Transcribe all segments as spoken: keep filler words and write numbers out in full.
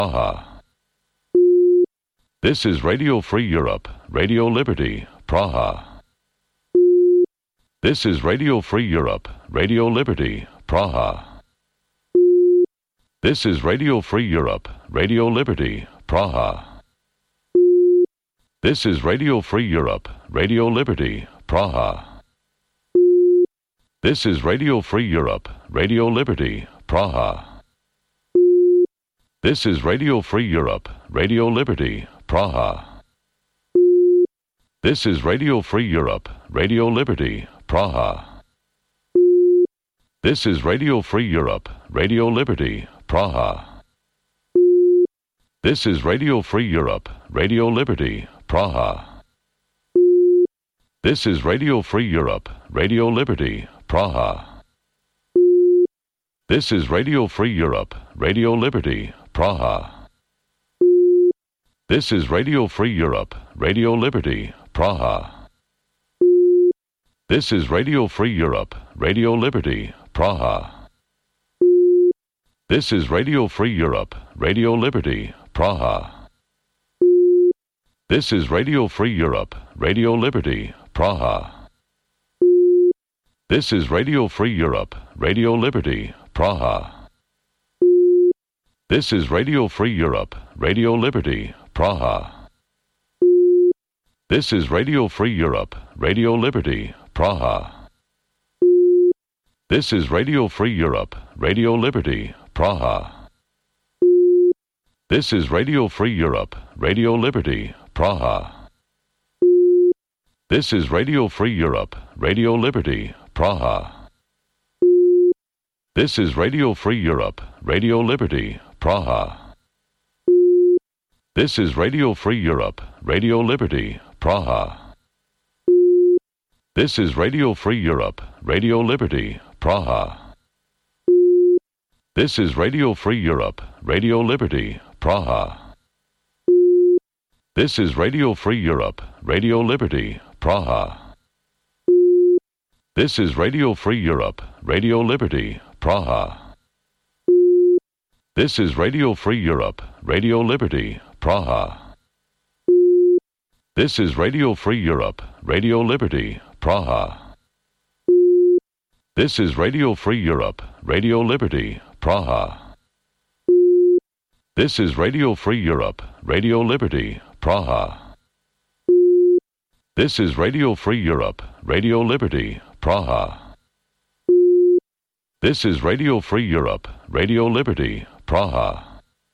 Praha. This is Radio Free Europe, Radio Liberty, Praha. This is Radio Free Europe, Radio Liberty, Praha. This is Radio Free Europe, Radio Liberty, Praha. This is Radio Free Europe, Radio Liberty, Praha. This is Radio Free Europe, Radio Liberty, Praha. This is Radio Free Europe, Radio Liberty, Praha. This is Radio Free Europe, Radio Liberty, Praha. This is Radio Free Europe, Radio Liberty, Praha. This is Radio Free Europe, Radio Liberty, Praha. This is Radio Free Europe, Radio Liberty, Praha. This is Radio Free Europe, Radio Liberty, Praha. This is Radio Free Europe, Radio Liberty, Praha. This is Radio Free Europe, Radio Liberty, Praha. This is Radio Free Europe, Radio Liberty, Praha. This is Radio Free Europe, Radio Liberty, Praha. This is Radio Free Europe, Radio Liberty, Praha. This is Radio Free Europe, Radio Liberty, Praha. This is Radio Free Europe, Radio Liberty, Praha. This is Radio Free Europe, Radio Liberty, Praha. This is Radio Free Europe, Radio Liberty, Praha. This is Radio Free Europe, Radio Liberty, Praha. This is Radio Free Europe, Radio Liberty, Praha. This is Radio Free Europe, Radio Liberty, Praha. This is Radio Free Europe, Radio Liberty, Praha. This is Radio Free Europe, Radio Liberty, Praha. This is Radio Free Europe, Radio Liberty, Praha. This is Radio Free Europe, Radio Liberty, Praha. This is Radio Free Europe, Radio Liberty, Praha. This is Radio Free Europe, Radio Liberty, Praha. This is Radio Free Europe, Radio Liberty, Praha. This is Radio Free Europe, Radio Liberty, Praha. This is Radio Free Europe, Radio Liberty, Praha. This is Radio Free Europe, Radio Liberty, Praha.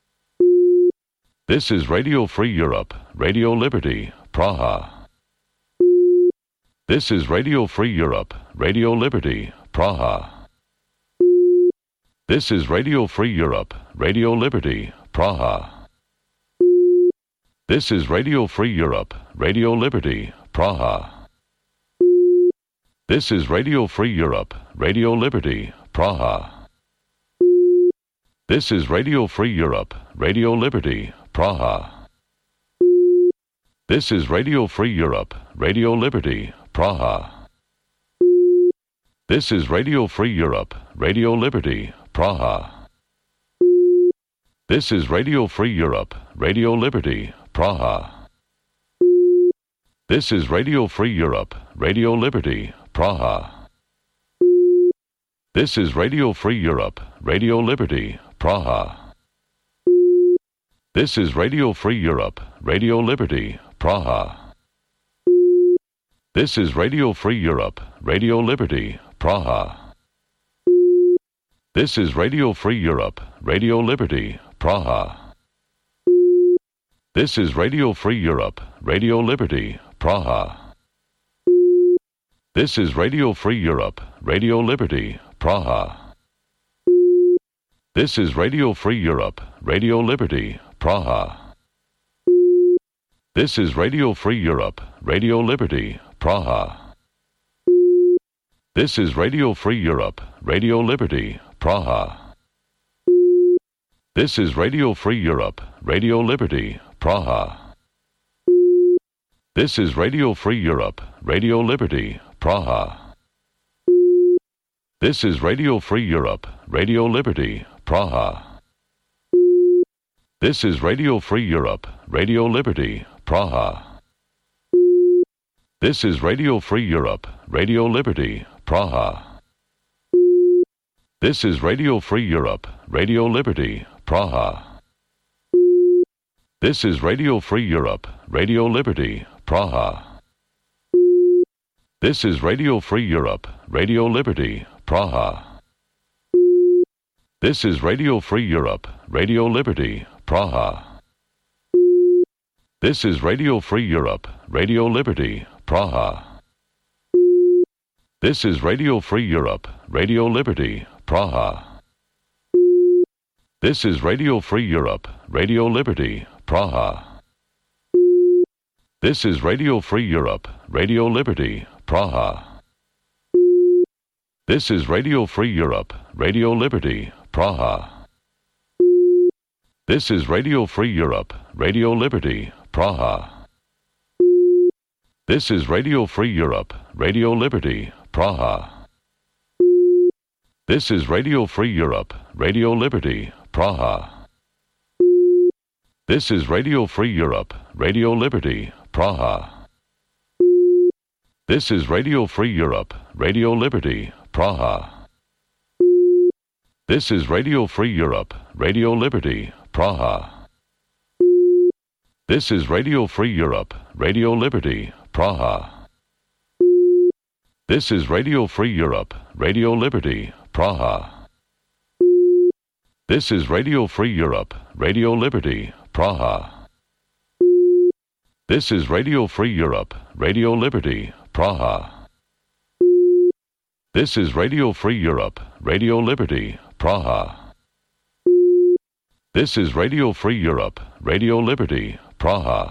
This is Radio Free Europe, Radio Liberty, Praha. This is Radio Free Europe, Radio Liberty, Praha. This is Radio Free Europe, Radio Liberty, Praha. This is Radio Free Europe, Radio Liberty, Praha. This is Radio Free Europe, Radio Liberty, Praha. This is Radio Free Europe, Radio Liberty, Praha. This is Radio Free Europe, Radio Liberty, Praha. This is Radio Free Europe, Radio Liberty, Praha. This is Radio Free Europe, Radio Liberty, Praha. This is Radio Free Europe, Radio Liberty, Praha. This is Radio Free Europe, Radio Liberty, Praha. This is Radio Free Europe, Radio Liberty, Praha. This is Radio Free Europe, Radio Liberty, Praha. This is Radio Free Europe, Radio Liberty, Praha. This is Radio Free Europe, Radio Liberty, Praha. This is Radio Free Europe, Radio Liberty, Praha. This is Radio Free Europe, Radio Liberty, Praha. This is Radio Free Europe, Radio Liberty, Praha. This is Radio Free Europe, Radio Liberty, Praha. This is Radio Free Europe, Radio Liberty, Praha. This is Radio Free Europe, Radio Liberty, Praha. This is Radio Free Europe, Radio Liberty, Praha. This is Radio Free Europe, Radio Liberty, Praha. This is Radio Free Europe, Radio Liberty, Praha. This is Radio Free Europe, Radio Liberty, Praha. This is Radio Free Europe, Radio Liberty, Praha. This is Radio Free Europe, Radio Liberty, Praha. This is Radio Free Europe, Radio Liberty, Praha. This is Radio Free Europe, Radio Liberty, Praha. This is Radio Free Europe, Radio Liberty, Praha. This is Radio Free Europe, Radio Liberty, Praha. This is Radio Free Europe, Radio Liberty, Praha. This is Radio Free Europe, Radio Liberty, Praha. This is Radio Free Europe, Radio Liberty, Praha. This is Radio Free Europe, Radio Liberty, Praha. This is Radio Free Europe, Radio Liberty, Praha. This is Radio Free Europe, Radio Liberty, Praha. This is Radio Free Europe, Radio Liberty, Praha. This is Radio Free Europe, Radio Liberty, Praha. This is Radio Free Europe, Radio Liberty, Praha. This is Radio Free Europe, Radio Liberty, Praha. This is Radio Free Europe, Radio Liberty, Praha. This is Radio Free Europe, Radio Liberty, Praha. This is Radio Free Europe, Radio Liberty, Praha. This is Radio Free Europe, Radio Liberty, Praha.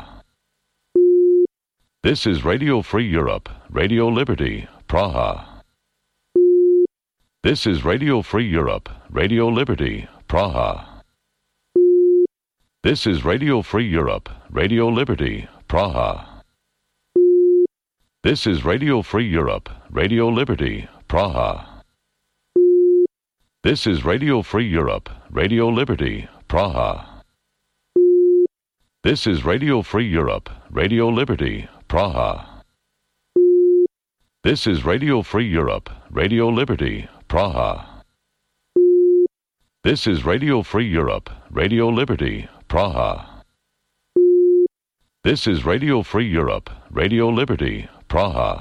This is Radio Free Europe, Radio Liberty, Praha. This is Radio Free Europe, Radio Liberty, Praha. This is Radio Free Europe, Radio Liberty, Praha. This is Radio Free Europe, Radio Liberty, Praha. This is Radio Free Europe, Radio Liberty, Praha. This is Radio Free Europe, Radio Liberty, Praha. This is Radio Free Europe, Radio Liberty, Praha. This is Radio Free Europe, Radio Liberty, Praha. This is Radio Free Europe, Radio Liberty, Praha.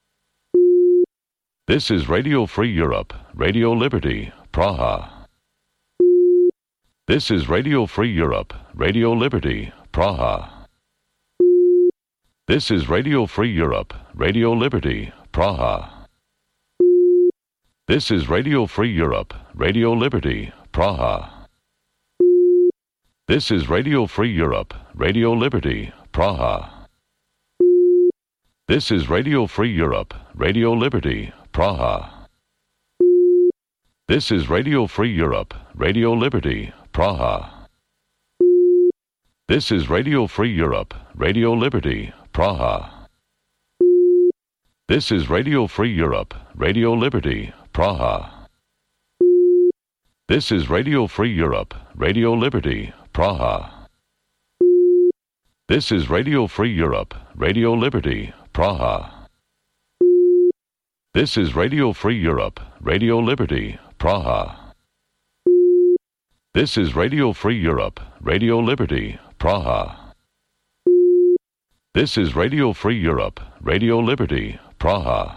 This is Radio Free Europe, Radio Liberty, Praha. This is Radio Free Europe, Radio Liberty, Praha. This is Radio Free Europe, Radio Liberty, Praha. This is Radio Free Europe, Radio Liberty, Praha. This is Radio Free Europe, Radio Liberty, Praha. This is Radio Free Europe, Radio Liberty, Praha. This is Radio Free Europe, Radio Liberty, Praha. This is Radio Free Europe, Radio Liberty, Praha. This is Radio Free Europe, Radio Liberty, Praha. This is Radio Free Europe, Radio Liberty, Praha. This is Radio Free Europe, Radio Liberty, Praha. This is Radio Free Europe, Radio Liberty, Praha. This is Radio Free Europe, Radio Liberty, Praha. This is Radio Free Europe, Radio Liberty, Praha.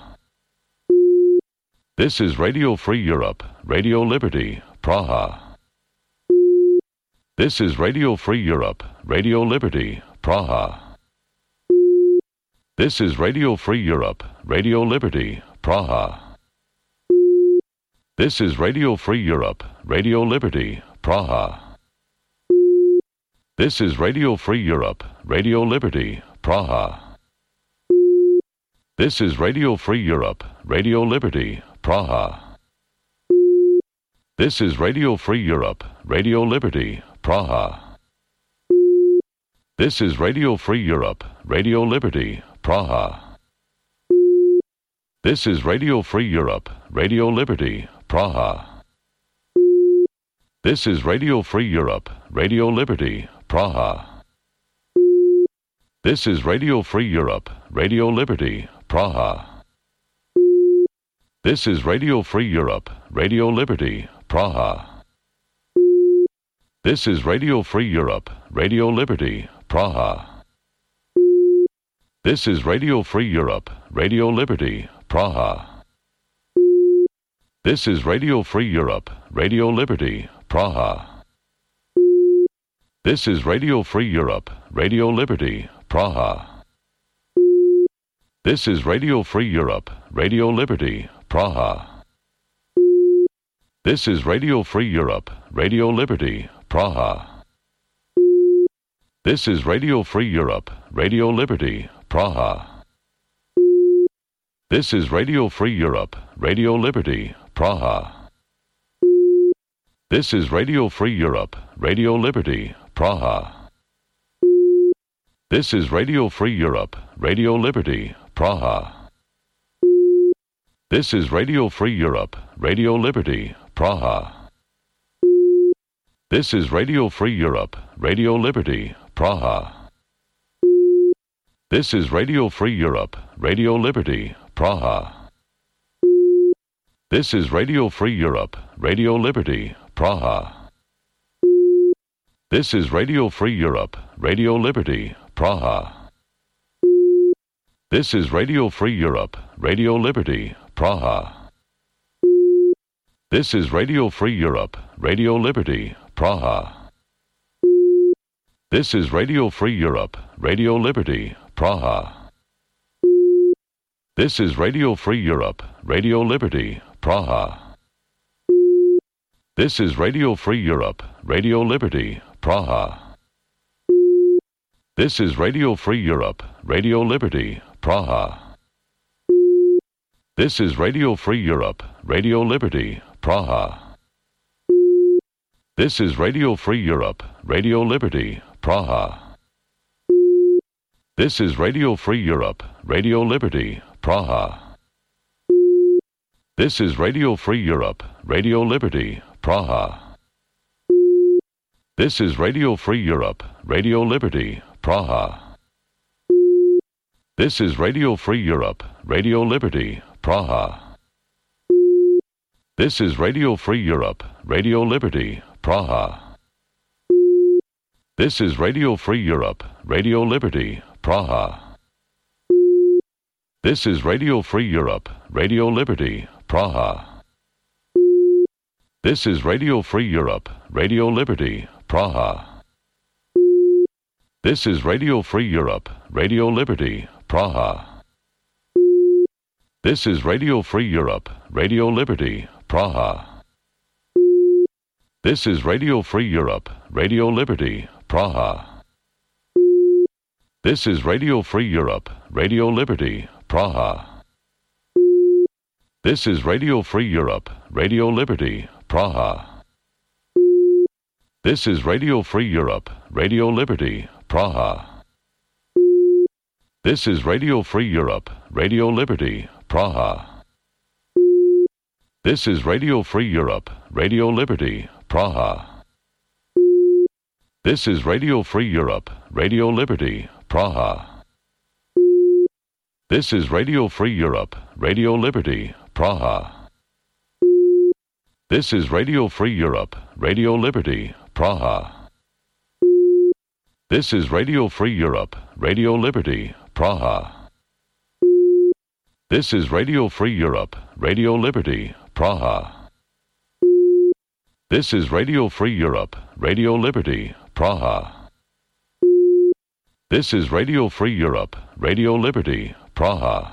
This is Radio Free Europe, Radio Liberty, Praha. This is Radio Free Europe, Radio Liberty, Praha. This is Radio Free Europe, Radio Liberty, Praha. This is Radio Free Europe, Radio Liberty, Praha. This is Radio Free Europe, Radio Liberty, Praha. This is Radio Free Europe, Radio Liberty, Praha. This is Radio Free Europe, Radio Liberty, Praha. This is Radio Free Europe, Radio Liberty, Praha. This is Radio Free Europe, Radio Liberty, Praha. This is Radio Free Europe, Radio Liberty, Praha. This is Radio Free Europe, Radio Liberty, Praha. This is Radio Free Europe, Radio Liberty, Praha. This is Radio Free Europe, Radio Liberty, Praha. This is Radio Free Europe, Radio Liberty, Praha. This is Radio Free Europe, Radio Liberty, Praha. This is Radio Free Europe, Radio Liberty, Praha. This is Radio Free Europe, Radio Liberty, Praha. This is Radio Free Europe, Radio Liberty, Praha. This is Radio Free Europe, Radio Liberty, Praha. This is Radio Free Europe, Radio Liberty, Praha. This is Radio Free Europe, Radio Liberty, Praha. This is Radio Free Europe, Radio Liberty, Praha. This is Radio Free Europe, Radio Liberty, Praha. This is Radio Free Europe, Radio Liberty, Praha. This is Radio Free Europe, Radio Liberty, Praha. This is Radio Free Europe, Radio Liberty, Praha. This is Radio Free Europe, Radio Liberty, Praha. This is Radio Free Europe, Radio Liberty, Praha. This is Radio Free Europe, Radio Liberty, Praha. This is Radio Free Europe, Radio Liberty, Praha. This is Radio Free Europe, Radio Liberty, Praha. This is Radio Free Europe, Radio Liberty, Praha. This is Radio Free Europe, Radio Liberty, Praha. This is Radio Free Europe, Radio Liberty, Praha. This is Radio Free Europe, Radio Liberty, Praha. This is Radio Free Europe, Radio Liberty, Praha. This is Radio Free Europe, Radio Liberty, Praha. This is Radio Free Europe, Radio Liberty, Praha. This is Radio Free Europe, Radio Liberty, Praha. This is Radio Free Europe, Radio Liberty, Praha. This is Radio Free Europe, Radio Liberty, Praha. This is Radio Free Europe, Radio Liberty, Praha. This is Radio Free Europe, Radio Liberty, Praha. This is Radio Free Europe, Radio Liberty, Praha. This is Radio Free Europe, Radio Liberty, Praha. This is Radio Free Europe, Radio Liberty, Praha. This is Radio Free Europe, Radio Liberty, Praha. This is Radio Free Europe, Radio Liberty, Praha. This is Radio Free Europe, Radio Liberty, Praha. This is Radio Free Europe, Radio Liberty, Praha. This is Radio Free Europe, Radio Liberty, Praha. This is Radio Free Europe, Radio Liberty, Praha. This is Radio Free Europe, Radio Liberty, Praha. This is Radio Free Europe, Radio Liberty, Praha. This is Radio Free Europe, Radio Liberty, Praha. This is Radio Free Europe, Radio Liberty, Praha. This is Radio Free Europe, Radio Liberty, Praha. This is Radio Free Europe, Radio Liberty, Praha.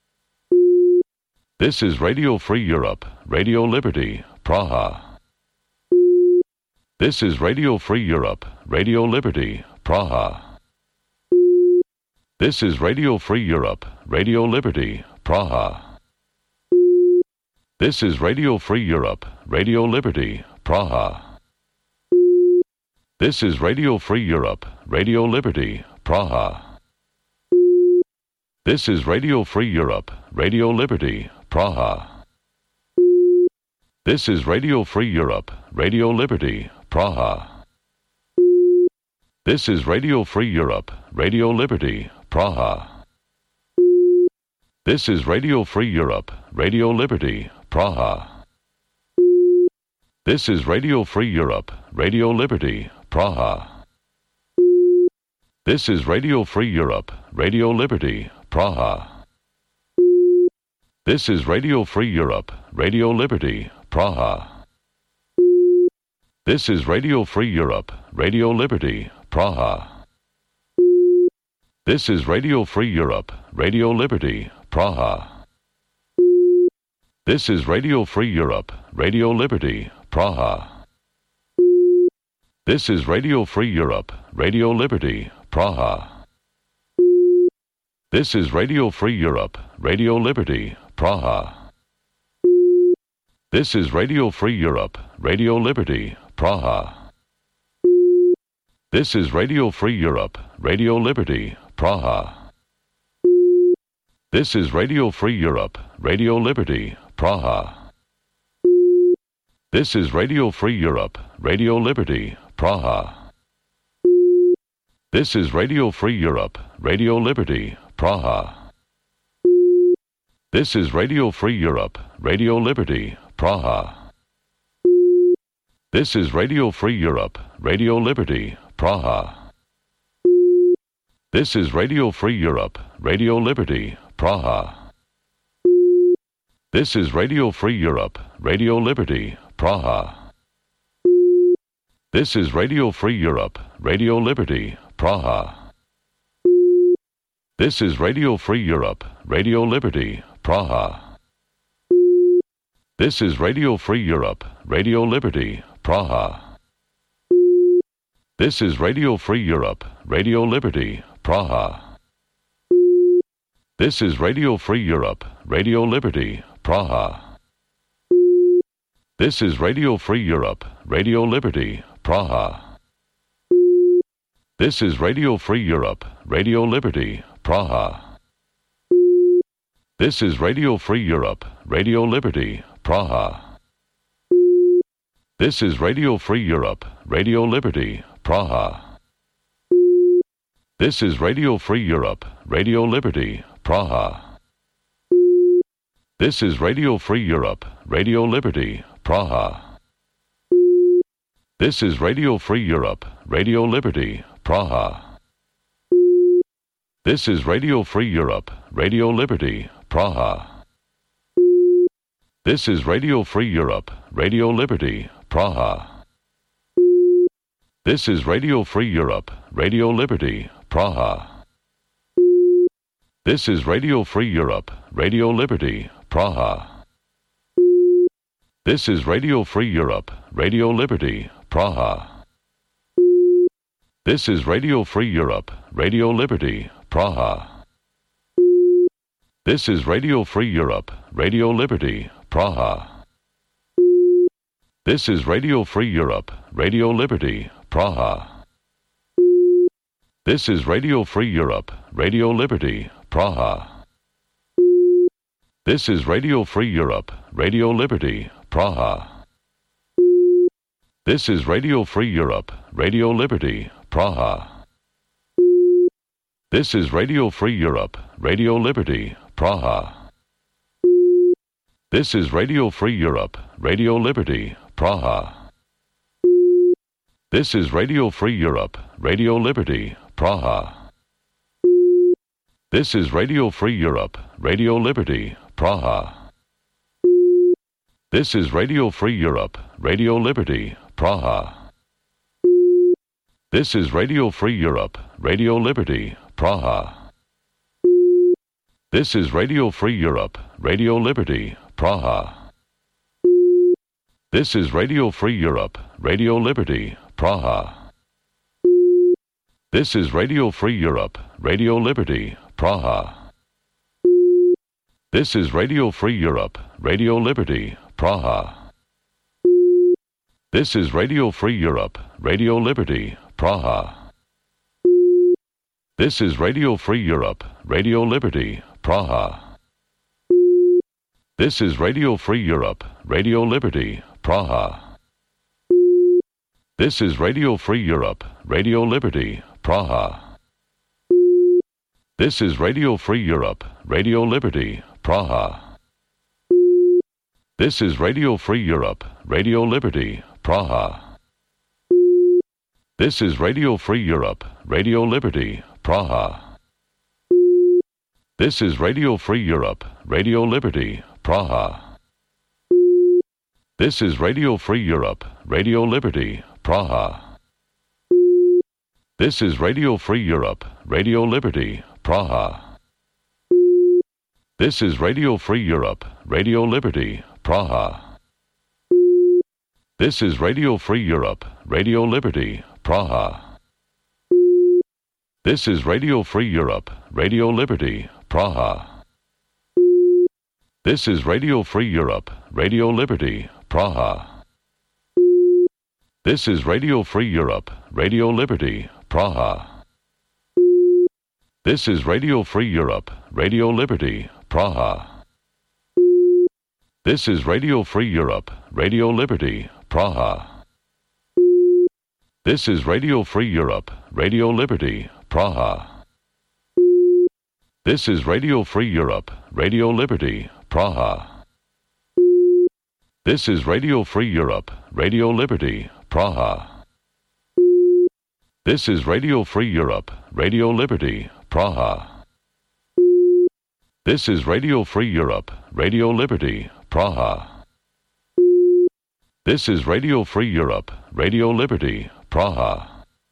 This is Radio Free Europe, Radio Liberty, Praha. This is Radio Free Europe, Radio Liberty, Praha. This is Radio Free Europe, Radio Liberty, Praha. This is Radio Free Europe, Radio Liberty, Praha. This is Radio Free Europe, Radio Liberty, Praha. This is Radio Free Europe, Radio Liberty, Praha. This is Radio Free Europe, Radio Liberty, Praha. This is Radio Free Europe, Radio Liberty, Praha. This is Radio Free Europe, Radio Liberty, Praha. This is Radio Free Europe, Radio Liberty, Praha. This is Radio Free Europe, Radio Liberty, Praha. This is Radio Free Europe, Radio Liberty, Praha. This is Radio Free Europe, Radio Liberty, Praha. This is Radio Free Europe, Radio Liberty, Praha. This is Radio Free Europe, Radio Liberty, Praha. This is Radio Free Europe, Radio Liberty, Praha. This is Radio Free Europe, Radio Liberty, Praha. This is Radio Free Europe, Radio Liberty, Praha. This is Radio Free Europe, Radio Liberty, Praha. This is Radio Free Europe, Radio Liberty, Praha. This is Radio Free Europe, Radio Liberty, Praha. This is Radio Free Europe, Radio Liberty, Praha. This is Radio Free Europe, Radio Liberty, Praha. This is Radio Free Europe, Radio Liberty, Praha. This is Radio Free Europe, Radio Liberty, Praha. This is Radio Free Europe, Radio Liberty, Praha. This is Radio Free Europe, Radio Liberty, Praha. This is Radio Free Europe, Radio Liberty, Praha. This is Radio Free Europe, Radio Liberty, Praha. This is Radio Free Europe, Radio Liberty, Praha. This is Radio Free Europe, Radio Liberty, Praha. This is Radio Free Europe, Radio Liberty, Praha. This is Radio Free Europe, Radio Liberty, Praha. This is Radio Free Europe, Radio Liberty, Praha. This is Radio Free Europe, Radio Liberty, Praha. This is Radio Free Europe, Radio Liberty, Praha. This is Radio Free Europe, Radio Liberty, Praha. This is Radio Free Europe, Radio Liberty, Praha. This is Radio Free Europe, Radio Liberty, Praha. This is Radio Free Europe, Radio Liberty, Praha. This is Radio Free Europe, Radio Liberty, Praha. This is Radio Free Europe, Radio Liberty, Praha. This is Radio Free Europe, Radio Liberty, Praha. This is Radio Free Europe, Radio Liberty, Praha. This is Radio Free Europe, Radio Liberty, Praha. This is Radio Free Europe, Radio Liberty, Praha. This is Radio Free Europe, Radio Liberty, Praha. This is Radio Free Europe, Radio Liberty, Praha. This is Radio Free Europe, Radio Liberty, Praha. This is Radio Free Europe, Radio Liberty, Praha. This is Radio Free Europe, Radio Liberty, Praha. This is Radio Free Europe, Radio Liberty, Praha. This is Radio Free Europe, Radio Liberty, Praha. This is Radio Free Europe, Radio Liberty, Praha. This is Radio Free Europe, Radio Liberty, Praha. This is Radio Free Europe, Radio Liberty, Praha. This is Radio Free Europe, Radio Liberty, Praha. This is Radio Free Europe, Radio Liberty, Praha. This is Radio Free Europe, Radio Liberty, Praha. This is Radio Free Europe, Radio Liberty, Praha. This is Radio Free Europe, Radio Liberty, Praha. This is Radio Free Europe, Radio Liberty, Praha. This is Radio Free Europe, Radio Liberty, Praha. This is Radio Free Europe, Radio Liberty, Praha. This is Radio Free Europe, Radio Liberty, Praha. This is Radio Free Europe, Radio Liberty, Praha. This is Radio Free Europe, Radio Liberty, Praha. This is Radio Free Europe, Radio Liberty, Praha. This is Radio Free Europe, Radio Liberty, Praha. This is Radio Free Europe, Radio Liberty, Praha. This is Radio Free Europe, Radio Liberty, Praha. This is Radio Free Europe, Radio Liberty, Praha. This is Radio Free Europe, Radio Liberty, Praha. This is Radio Free Europe, Radio Liberty, Praha. This is Radio Free Europe, Radio Liberty, Praha. This is Radio Free Europe, Radio Liberty, Praha. This is Radio Free Europe, Radio Liberty, Praha. This is Radio Free Europe, Radio Liberty, Praha. This is Radio Free Europe, Radio Liberty, Praha. This is Radio Free Europe, Radio Liberty, Praha. This is Radio Free Europe, Radio Liberty, Praha. This is Radio Free Europe, Radio Liberty, Praha.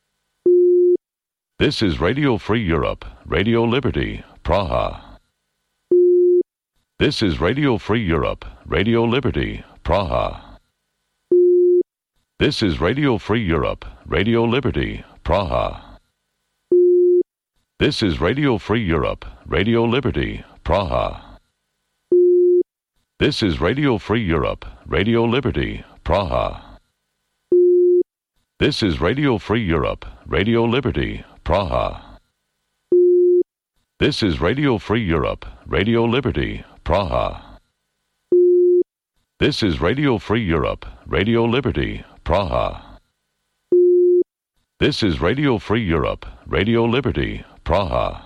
This is Radio Free Europe, Radio Liberty, Praha. This is Radio Free Europe, Radio Liberty, Praha. This is Radio Free Europe, Radio Liberty, Praha. This is Radio Free Europe, Radio Liberty, Praha. This is Radio Free Europe, Radio Liberty, Praha. This is Radio Free Europe, Radio Liberty, Praha. This is Radio Free Europe, Radio Liberty, Praha. This is Radio Free Europe, Radio Liberty, Praha. This is Radio Free Europe, Radio Liberty, Praha.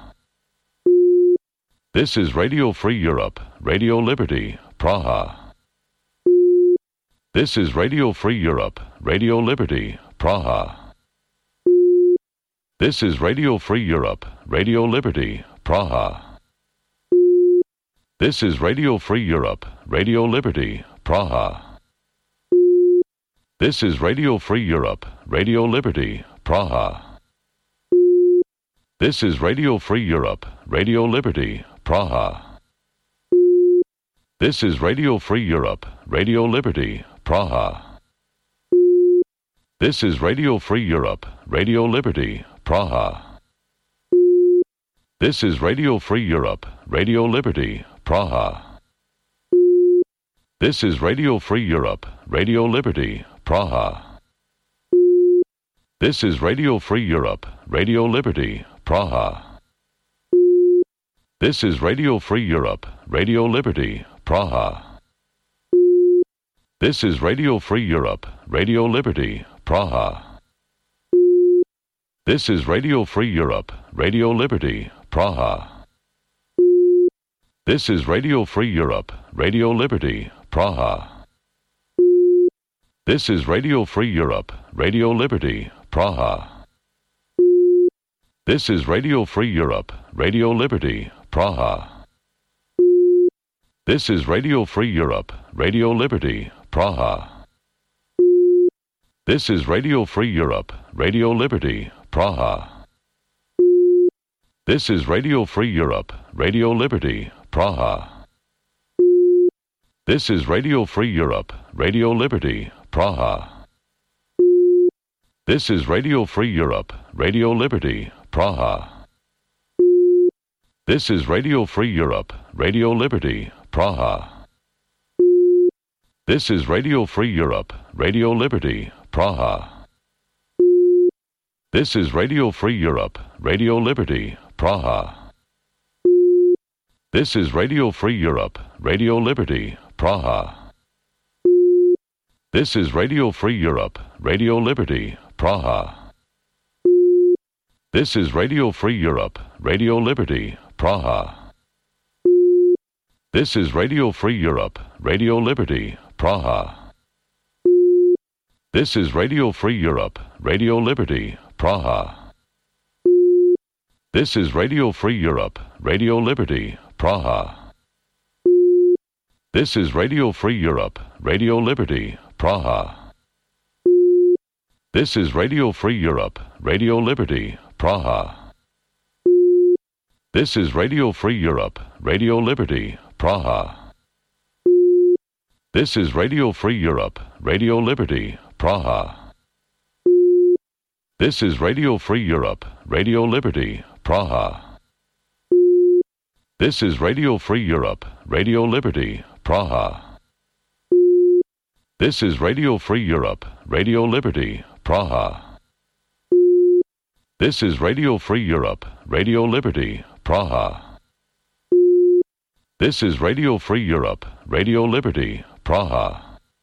This is Radio Free Europe, Radio Liberty, Praha. This is Radio Free Europe, Radio Liberty, Praha. This is Radio Free Europe, Radio Liberty, Praha. This is Radio Free Europe, Radio Liberty, Praha. This is Radio Free Europe, Radio Liberty, Praha. This is Radio Free Europe, Radio Liberty, Praha. This is Radio Free Europe, Radio Liberty, Praha. This is Radio Free Europe, Radio Liberty, Praha. This is Radio Free Europe, Radio Liberty, Praha. This is Radio Free Europe, Radio Liberty, Praha. This is Radio Free Europe, Radio Liberty, Praha. This is Radio Free Europe, Radio Liberty, Praha. This is Radio Free Europe, Radio Liberty, Praha. This is Radio Free Europe, Radio Liberty, Praha. This is Radio Free Europe, Radio Liberty, Praha. This is Radio Free Europe, Radio Liberty, Praha. This is Radio Free Europe, Radio Liberty, Praha. This is Radio Free Europe, Radio Liberty, Praha. This is Radio Free Europe, Radio Liberty, Praha. This is Radio Free Europe, Radio Liberty, Praha. This is Radio Free Europe, Radio Liberty, Praha. This is Radio Free Europe, Radio Liberty, Praha. This is Radio Free Europe, Radio Liberty, Praha. This is Radio Free Europe, Radio Liberty, Praha. This is Radio Free Europe, Radio Liberty, Praha. This is Radio Free Europe, Radio Liberty, Praha. This is Radio Free Europe, Radio Liberty, Praha. This is Radio Free Europe, Radio Liberty, Praha. This is Radio Free Europe, Radio Liberty, Praha. This is Radio Free Europe, Radio Liberty, Praha. This is Radio Free Europe, Radio Liberty, Praha. This is Radio Free Europe, Radio Liberty, Praha. This is Radio Free Europe, Radio Liberty, Praha. This is Radio Free Europe, Radio Liberty, Praha. This is Radio Free Europe, Radio Liberty, Praha. This is Radio Free Europe, Radio Liberty, Praha. This is Radio Free Europe, Radio Liberty, Praha. This is Radio Free Europe, Radio Liberty, Praha. This is Radio Free Europe, Radio Liberty, Praha. This is Radio Free Europe, Radio Liberty, Praha.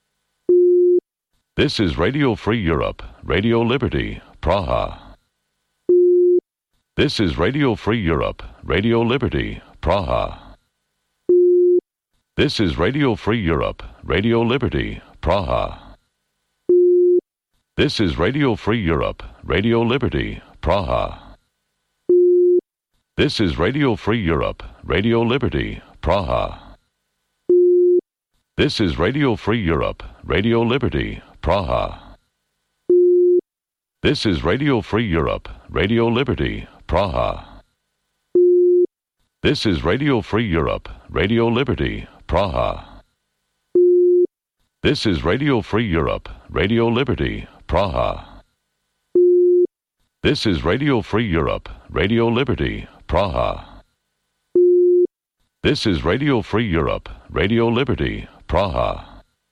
This is Radio Free Europe, Radio Liberty, Praha. This is Radio Free Europe, Radio Liberty, Praha. This is Radio Free Europe, Radio Liberty, Praha. This is Radio Free Europe, Radio Liberty, Praha. This is Radio Free Europe, Radio Liberty, Praha. This is Radio Free Europe, Radio Liberty, Praha. This is Radio Free Europe, Radio Liberty, Praha. This is Radio Free Europe, Radio Liberty, Praha. This is Radio Free Europe, Radio Liberty, Praha. This is Radio Free Europe, Radio Liberty, Praha. This is Radio Free Europe, Radio Liberty, Praha.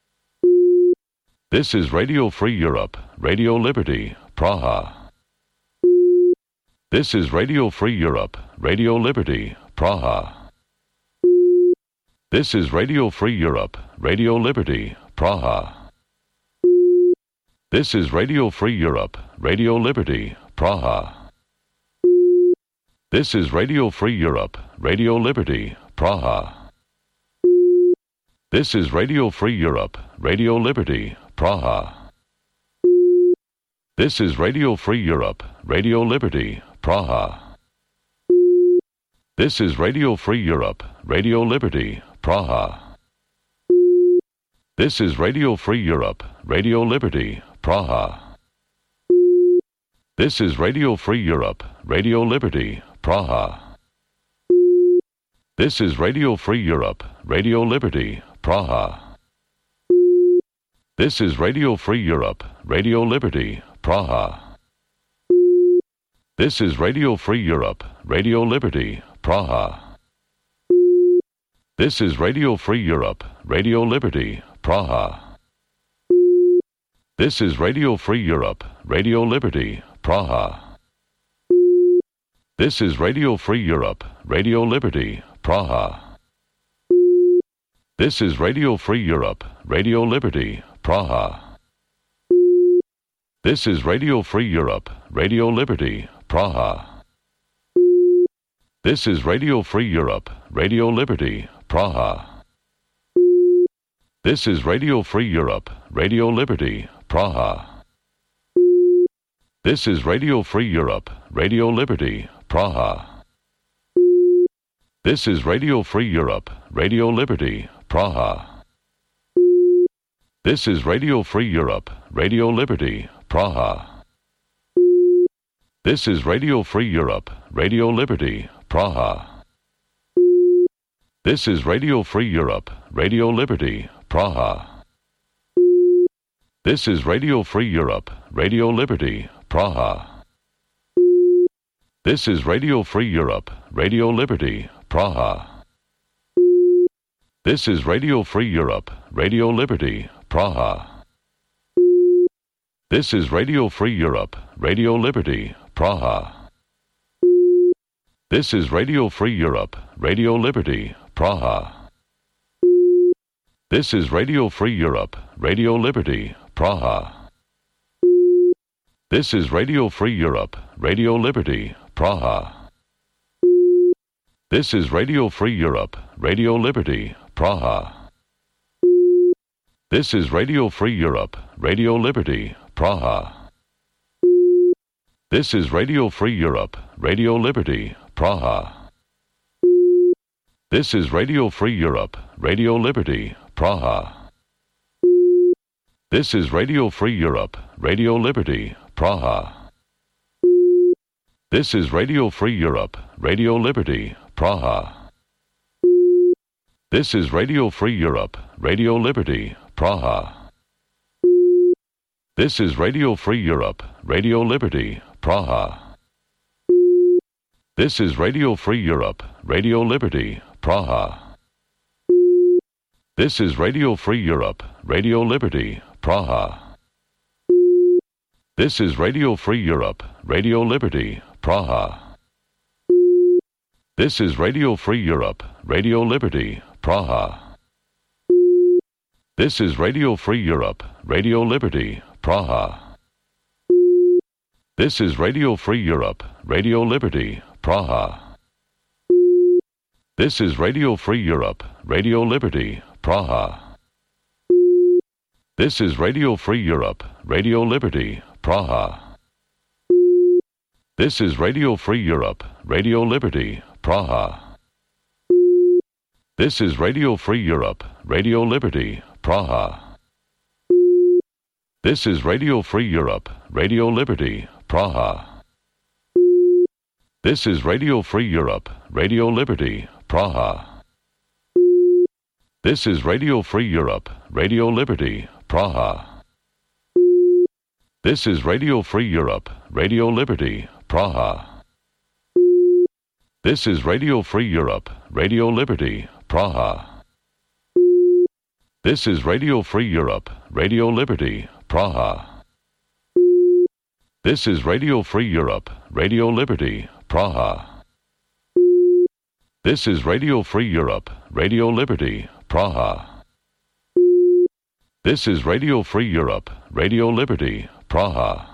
This is Radio Free Europe, Radio Liberty, Praha. This is Radio Free Europe, Radio Liberty, Praha. This is Radio Free Europe, Radio Liberty, Praha. This is Radio Free Europe, Radio Liberty, Praha. This is Radio Free Europe, Radio Liberty, Praha. This is Radio Free Europe, Radio Liberty, Praha. This is Radio Free Europe, Radio Liberty, Praha. This is Radio Free Europe, Radio Liberty, Praha. This is Radio Free Europe, Radio Liberty, Praha. This is Radio Free Europe, Radio Liberty, Praha. This is Radio Free Europe, Radio Liberty, Praha. This is Radio Free Europe, Radio Liberty, Praha. This is Radio Free Europe, Radio Liberty, Praha. This is Radio Free Europe, Radio Liberty, Praha. This is Radio Free Europe, Radio Liberty, Praha. This is Radio Free Europe, Radio Liberty, Praha. This is Radio Free Europe, Radio Liberty, Praha. This is Radio Free Europe, Radio Liberty, Praha. This is Radio Free Europe, Radio Liberty, Praha. This is Radio Free Europe, Radio Liberty, Praha. This is Radio Free Europe, Radio Liberty, Praha. This is Radio Free Europe, Radio Liberty, Praha. This is Radio Free Europe, Radio Liberty, Praha. This is Radio Free Europe, Radio Liberty, Praha. This is Radio Free Europe, Radio Liberty, Praha. This is Radio Free Europe, Radio Liberty, Praha. This is Radio Free Europe, Radio Liberty, Praha. This is Radio Free Europe, Radio Liberty, Praha. This is Radio Free Europe, Radio Liberty, Praha. This is Radio Free Europe, Radio Liberty, Praha. This is Radio Free Europe, Radio Liberty, Praha. This is Radio Free Europe, Radio Liberty, Praha. This is Radio Free Europe, Radio Liberty, Praha. This is Radio Free Europe, Radio Liberty, Praha. This is Radio Free Europe, Radio Liberty, Praha. This is Radio Free Europe, Radio Liberty, Praha. This is Radio Free Europe, Radio Liberty, Praha. This is Radio Free Europe, Radio Liberty, Praha. This is Radio Free Europe, Radio Liberty, Praha. This is Radio Free Europe, Radio Liberty, Praha. This is Radio Free Europe, Radio Liberty, Praha. This is Radio Free Europe, Radio Liberty, Praha. This is Radio Free Europe, Radio Liberty, Praha. This is Radio Free Europe, Radio Liberty, Praha. This is Radio Free Europe, Radio Liberty, Praha. This is Radio Free Europe, Radio Liberty, Praha. This is Radio Free Europe, Radio Liberty, Praha. This is Radio Free Europe, Radio Liberty, Praha. This is Radio Free Europe, Radio Liberty, Praha. This is Radio Free Europe, Radio Liberty, Praha. This is Radio Free Europe, Radio Liberty, Praha. This is Radio Free Europe, Radio Liberty, Praha. This is Radio Free Europe, Radio Liberty, Praha. This is Radio Free Europe, Radio Liberty, Praha. This is Radio Free Europe, Radio Liberty, Praha. This is Radio Free Europe, Radio Liberty, Praha. This is Radio Free Europe, Radio Liberty, Praha. This is Radio Free Europe, Radio Liberty, Praha. This is Radio Free Europe, Radio Liberty, Praha.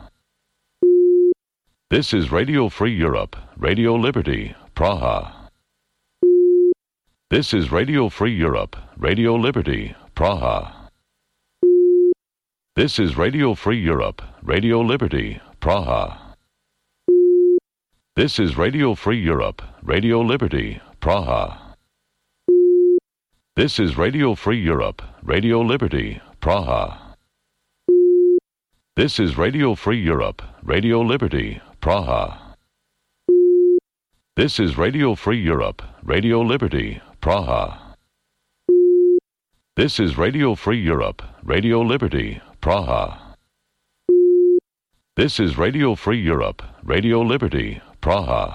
This is Radio Free Europe, Radio Liberty, Praha. This is Radio Free Europe, Radio Liberty, Praha. This is Radio Free Europe, Radio Liberty, Praha. This is Radio Free Europe, Radio Liberty, Praha. This is Radio Free Europe, Radio Liberty, Praha. This is Radio Free Europe, Radio Liberty, Praha. This is Radio Free Europe, Radio Liberty, Praha. This is Radio Free Europe, Radio Liberty, Praha. This is Radio Free Europe, Radio Liberty, Praha.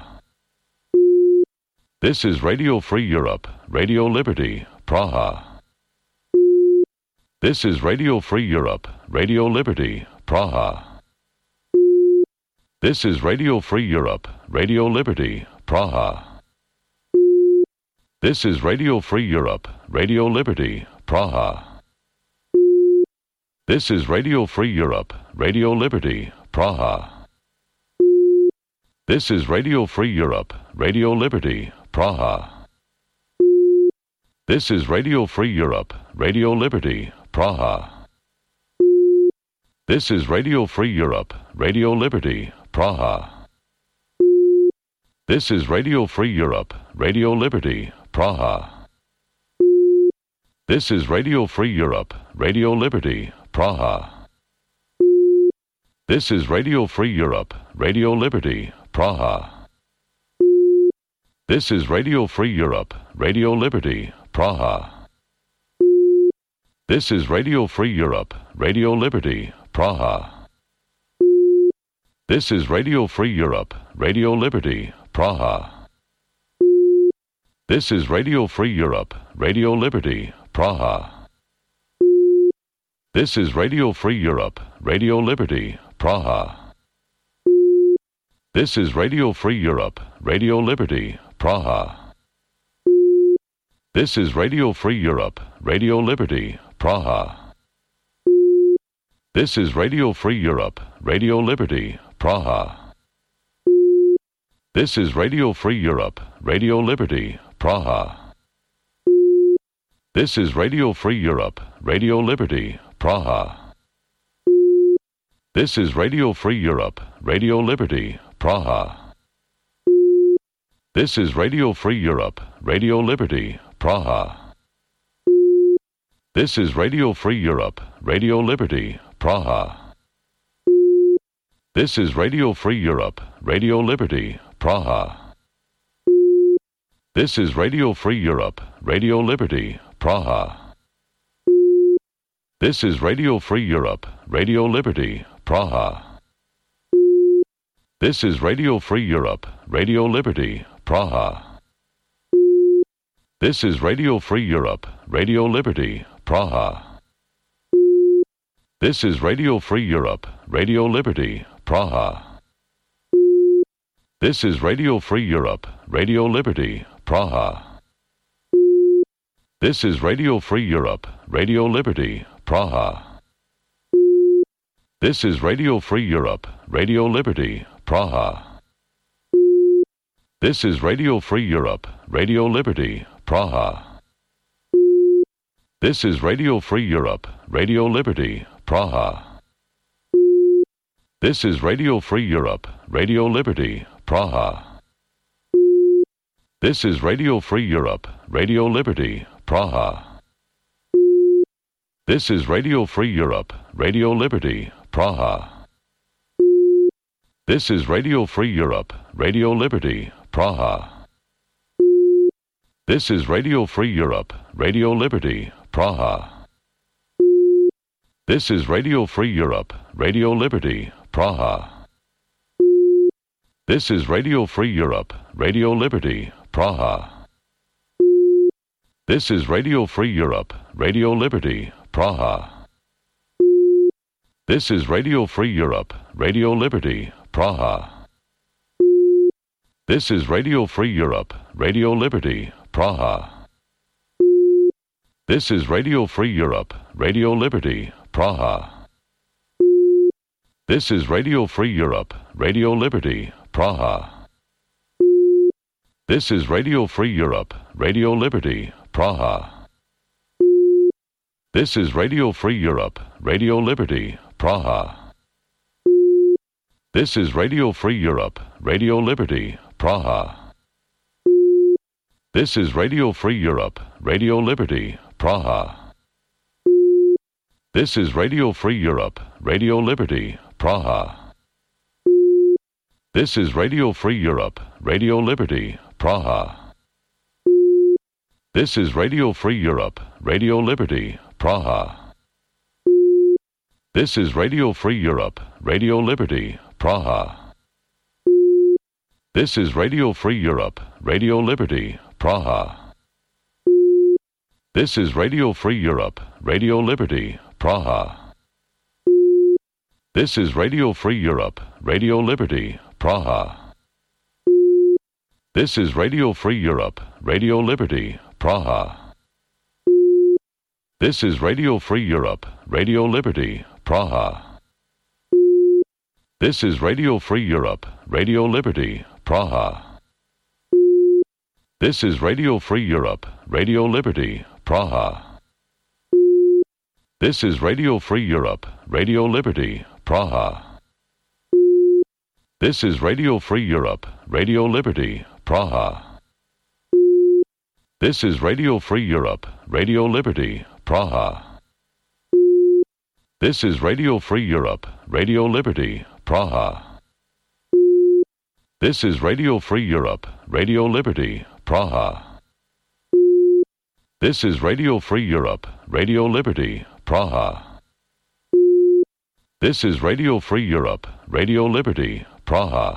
This is Radio Free Europe, Radio Liberty, Praha. This is Radio Free Europe, Radio Liberty, Praha. This is Radio Free Europe, Radio Liberty, Praha. This is Radio Free Europe, Radio Liberty, Praha. This is Radio Free Europe, Radio Liberty, Praha. This is Radio Free Europe, Radio Liberty, Praha. This is Radio Free Europe, Radio Liberty, Praha. This is Radio Free Europe, Radio Liberty, Praha. This is Radio Free Europe, Radio Liberty, Praha. This is Radio Free Europe, Radio Liberty, Praha. This is Radio Free Europe, Radio Liberty, Praha. This is Radio Free Europe, Radio Liberty, Praha. This is Radio Free Europe, Radio Liberty, Praha. This is Radio Free Europe, Radio Liberty, Praha. This is Radio Free Europe, Radio Liberty, Praha. This is Radio Free Europe, Radio Liberty, Praha. This is Radio Free Europe, Radio Liberty, Praha. This is Radio Free Europe, Radio Liberty, Praha. This is Radio Free Europe, Radio Liberty, Praha. This is Radio Free Europe, Radio Liberty, Praha. This is Radio Free Europe, Radio Liberty, Praha. This is Radio Free Europe, Radio Liberty, Praha. This is Radio Free Europe, Radio Liberty, Praha. This is Radio Free Europe, Radio Liberty, Praha. This is Radio Free Europe, Radio Liberty, Praha. This is Radio Free Europe, Radio Liberty, Praha. This is Radio Free Europe, Radio Liberty, Praha. This is Radio Free Europe, Radio Liberty, Praha. This is Radio Free Europe, Radio Liberty, Praha. This is Radio Free Europe, Radio Liberty, Praha. This is Radio Free Europe, Radio Liberty, Praha. This is Radio Free Europe, Radio Liberty, Praha. This is Radio Free Europe, Radio Liberty, Praha. This is Radio Free Europe, Radio Liberty, Praha. This is Radio Free Europe, Radio Liberty, Praha. This is Radio Free Europe, Radio Liberty, Praha. This is Radio Free Europe, Radio Liberty, Praha. This is Radio Free Europe, Radio Liberty, Praha. This is Radio Free Europe, Radio Liberty, Praha. This is Radio Free Europe, Radio Liberty, Praha. This is Radio Free Europe, Radio Liberty, Praha. This is Radio Free Europe, Radio Liberty, Praha. This is Radio Free Europe, Radio Liberty, Praha. This is Radio Free Europe, Radio Liberty, Praha. This is Radio Free Europe, Radio Liberty, Praha. This is Radio Free Europe, Radio Liberty, Praha. This is Radio Free Europe, Radio Liberty, Praha. This is Radio Free Europe, Radio Liberty, Praha. This is Radio Free Europe, Radio Liberty, Praha. This is Radio Free Europe, Radio Liberty, Praha. This is Radio Free Europe, Radio Liberty, Praha. This is Radio Free Europe, Radio Liberty, Praha. This is Radio Free Europe, Radio Liberty, Praha. This is Radio Free Europe, Radio Liberty, Praha. This is Radio Free Europe, Radio Liberty, Praha. This is Radio Free Europe, Radio Liberty, Praha. This is Radio Free Europe, Radio Liberty, Praha. This is Radio Free Europe, Radio Liberty, Praha. This is Radio Free Europe, Radio Liberty, Praha. This is Radio Free Europe, Radio Liberty, Praha. This is Radio Free Europe, Radio Liberty, Praha. This is Radio Free Europe, Radio Liberty, Praha. This is Radio Free Europe, Radio Liberty, Praha. This is Radio Free Europe, Radio Liberty, Praha. This is Radio Free Europe, Radio Liberty, Praha. This is Radio Free Europe, Radio Liberty, Praha. This is Radio Free Europe, Radio Liberty, Praha. This is Radio Free Europe, Radio Liberty, Praha. This is Radio Free Europe, Radio Liberty, Praha.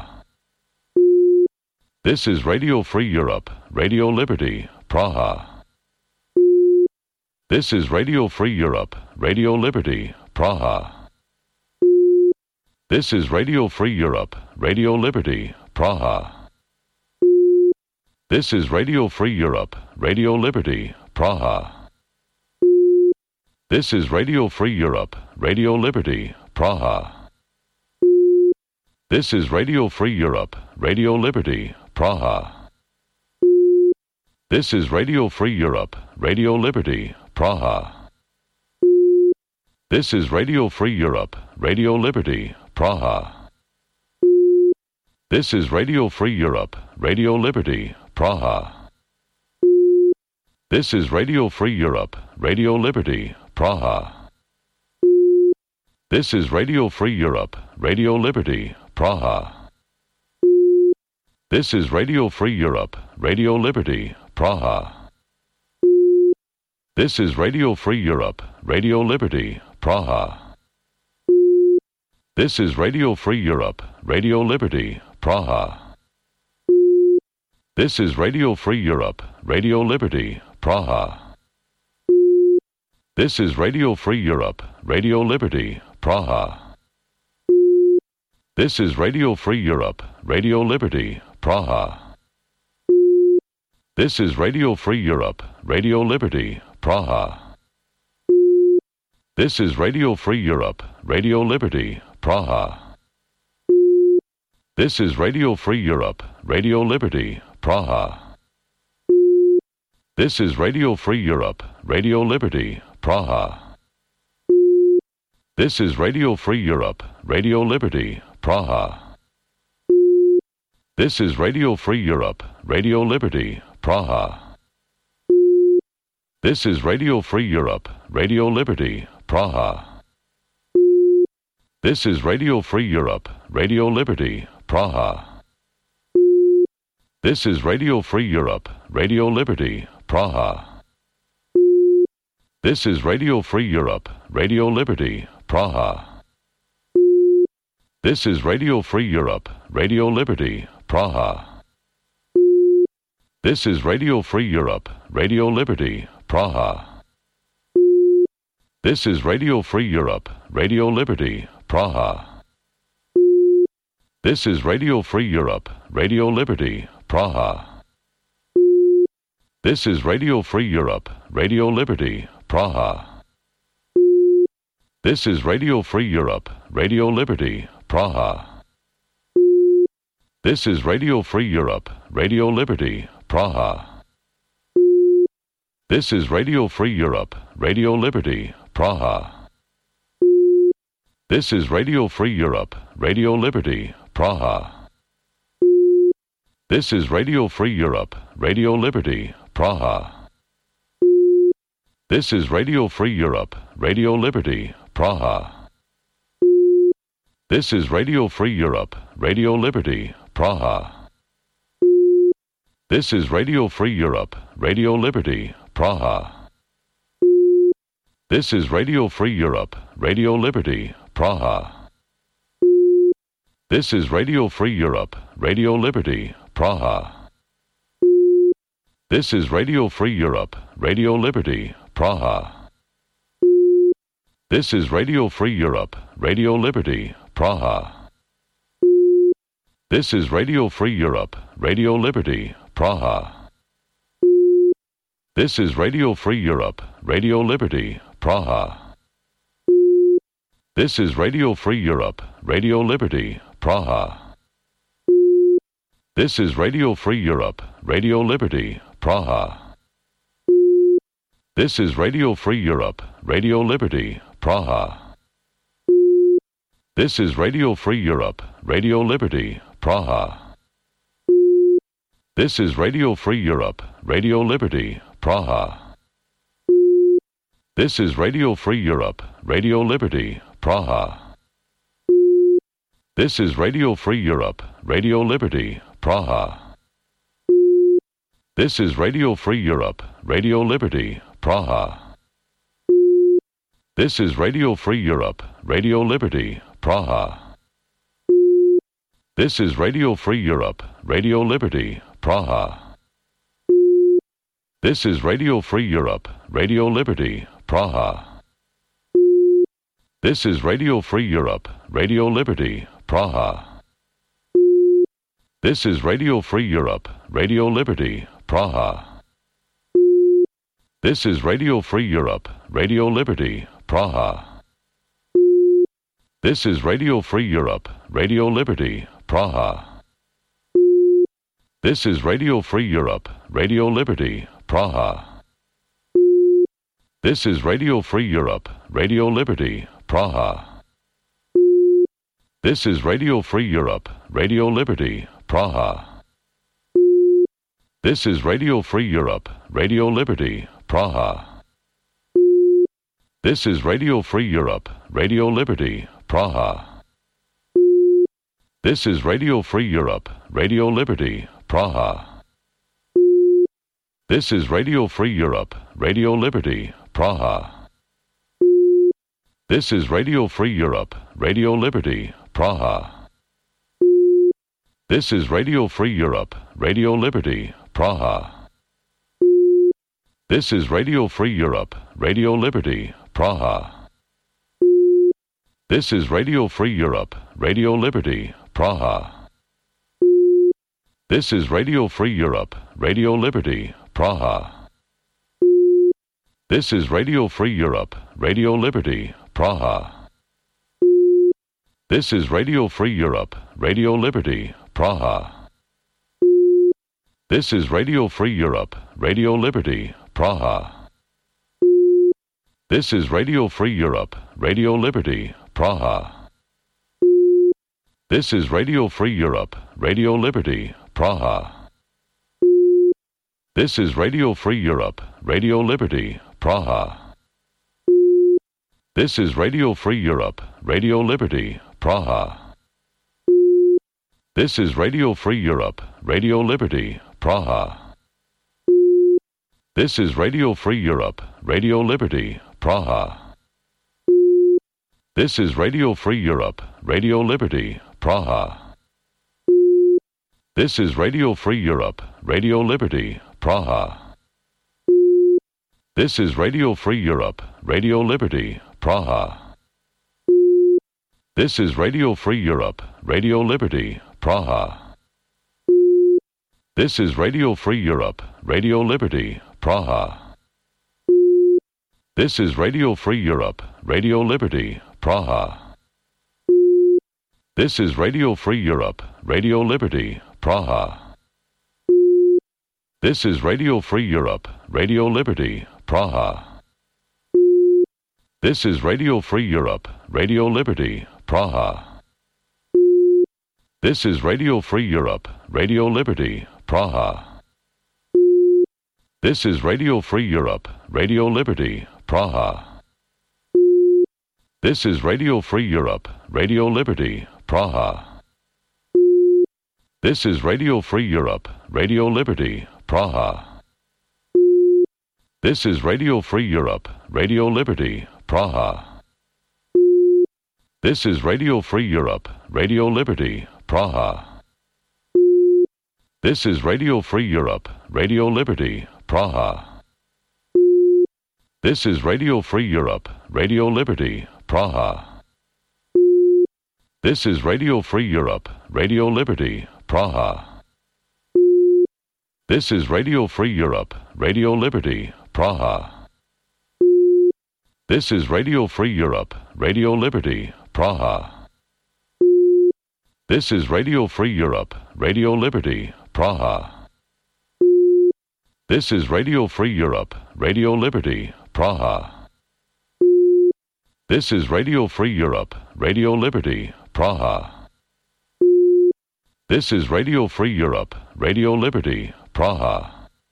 This is Radio Free Europe, Radio Liberty, Praha. This is Radio Free Europe, Radio Liberty, Praha. This is Radio Free Europe, Radio Liberty, Praha. This is Radio Free Europe, Radio Liberty, Praha. This is Radio Free Europe, Radio Liberty, Praha. This is Radio Free Europe, Radio Liberty, Praha. This is Radio Free Europe, Radio Liberty, Praha. This is Radio Free Europe, Radio Liberty, Praha. This is Radio Free Europe, Radio Liberty, Praha. This is Radio Free Europe, Radio Liberty, Praha. This is Radio Free Europe, Radio Liberty, Praha. This is Radio Free Europe, Radio Liberty, Praha. This is Radio Free Europe, Radio Liberty, Praha. This is Radio Free Europe, Radio Liberty, Praha. This is Radio Free Europe, Radio Liberty, Praha. This is Radio Free Europe, Radio Liberty, Praha. This is Radio Free Europe, Radio Liberty, Praha. This is Radio Free Europe, Radio Liberty, Praha. This is Radio Free Europe, Radio Liberty, Praha. This is Radio Free Europe, Radio Liberty, Praha. This is Radio Free Europe, Radio Liberty, Praha. This is Radio Free Europe, Radio Liberty, Praha. This is Radio Free Europe, Radio Liberty, Praha. This is Radio Free Europe, Radio Liberty, Praha. This is Radio Free Europe, Radio Liberty, Praha. This is Radio Free Europe, Radio Liberty, Praha. This is Radio Free Europe, Radio Liberty, Praha. This is Radio Free Europe, Radio Liberty, Praha. This is Radio Free Europe, Radio Liberty, Praha. This is Radio Free Europe, Radio Liberty, Praha. This is Radio Free Europe, Radio Liberty, Praha. This is Radio Free Europe, Radio Liberty, Praha. This is Radio Free Europe, Radio Liberty, Praha. This is Radio Free Europe, Radio Liberty, Praha. This is Radio Free Europe, Radio Liberty, Praha. This is Radio Free Europe, Radio Liberty, Praha. This is Radio Free Europe, Radio Liberty, Praha. This is Radio Free Europe, Radio Liberty, Praha. This is Radio Free Europe, Radio Liberty, Praha. This is Radio Free Europe, Radio Liberty, Praha. This is Radio Free Europe, Radio Liberty, Praha. This is Radio Free Europe, Radio Liberty, Praha. This is Radio Free Europe, Radio Liberty, Praha. This is Radio Free Europe, Radio Liberty, Praha. This is Radio Free Europe, Radio Liberty, Praha. This is Radio Free Europe, Radio Liberty, Praha. This is Radio Free Europe, Radio Liberty, Praha. This is Radio Free Europe, Radio Liberty, Praha. This is Radio Free Europe, Radio Liberty, Praha. This is Radio Free Europe, Radio Liberty, Praha. This is Radio Free Europe, Radio Liberty, Praha. This is Radio Free Europe, Radio Liberty, Praha. This is Radio Free Europe, Radio Liberty, Praha. This is Radio Free Europe, Radio Liberty, Praha. This is Radio Free Europe, Radio Liberty, Praha. This is Radio Free Europe, Radio Liberty, Praha. This is Radio Free Europe, Radio Liberty, Praha. This is Radio Free Europe, Radio Liberty, Praha. This is Radio Free Europe, Radio Liberty, Praha. This is Radio Free Europe, Radio Liberty, Praha. This is Radio Free Europe, Radio Liberty, Praha. This is Radio Free Europe, Radio Liberty, Praha. This is Radio Free Europe, Radio Liberty, Praha. This is Radio Free Europe, Radio Liberty, Praha. This is Radio Free Europe, Radio Liberty, Praha. This is Radio Free Europe, Radio Liberty, Praha. This is Radio Free Europe, Radio Liberty, Praha. This is Radio Free Europe, Radio Liberty, Praha. This is Radio Free Europe, Radio Liberty, Praha. This is Radio Free Europe, Radio Liberty, Praha. This is Radio Free Europe, Radio Liberty, Praha. This is Radio Free Europe, Radio Liberty, Praha. This is Radio Free Europe, Radio Liberty, Praha. This is Radio Free Europe, Radio Liberty, Praha. This is Radio Free Europe, Radio Liberty, Praha. This is Radio Free Europe, Radio Liberty, Praha. This is Radio Free Europe, Radio Liberty, Praha. This is Radio Free Europe, Radio Liberty, Praha. This is Radio Free Europe, Radio Liberty, Praha. This is Radio Free Europe, Radio Liberty, Praha. This is Radio Free Europe, Radio Liberty, Praha. This is Radio Free Europe, Radio Liberty, Praha. This is Radio Free Europe, Radio Liberty, Praha. This is Radio Free Europe, Radio Liberty, Praha. This is Radio Free Europe, Radio Liberty, Praha. This is Radio Free Europe, Radio Liberty, Praha. This is Radio Free Europe, Radio Liberty, Praha. This is Radio Free Europe, Radio Liberty, Praha. This is Radio Free Europe, Radio Liberty, Praha. This is Radio Free Europe, Radio Liberty, Praha. This is Radio Free Europe, Radio Liberty, Praha. This is Radio Free Europe, Radio Liberty, Praha. This is Radio Free Europe, Radio Liberty, Praha. This is Radio Free Europe, Radio Liberty, Praha. This is Radio Free Europe, Radio Liberty, Praha. This is Radio Free Europe, Radio Liberty, Praha. This is Radio Free Europe, Radio Liberty, Praha. This is Radio Free Europe, Radio Liberty, Praha. This is Radio Free Europe, Radio Liberty, Praha. This is Radio Free Europe, Radio Liberty, Praha. This is Radio Free Europe, Radio Liberty, Praha. This is Radio Free Europe, Radio Liberty, Praha. This is Radio Free Europe, Radio Liberty, Praha. This is Radio Free Europe, Radio Liberty, Praha. This is Radio Free Europe, Radio Liberty, Praha. This is Radio Free Europe, Radio Liberty, Praha.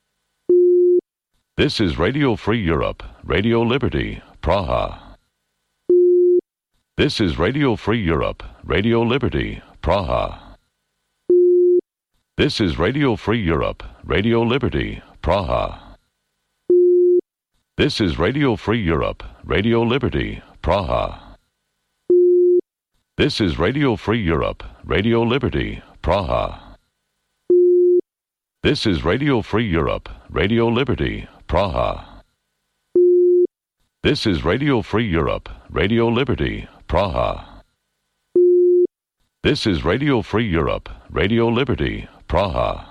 This is Radio Free Europe, Radio Liberty, Praha. This is Radio Free Europe, Radio Liberty, Praha. This is Radio Free Europe, Radio Liberty, Praha. This is Radio Free Europe, Radio Liberty, Praha. This is Radio Free Europe, Radio Liberty, Praha. This is Radio Free Europe, Radio Liberty, Praha. This is Radio Free Europe, Radio Liberty, Praha. This is Radio Free Europe, Radio Liberty, Praha.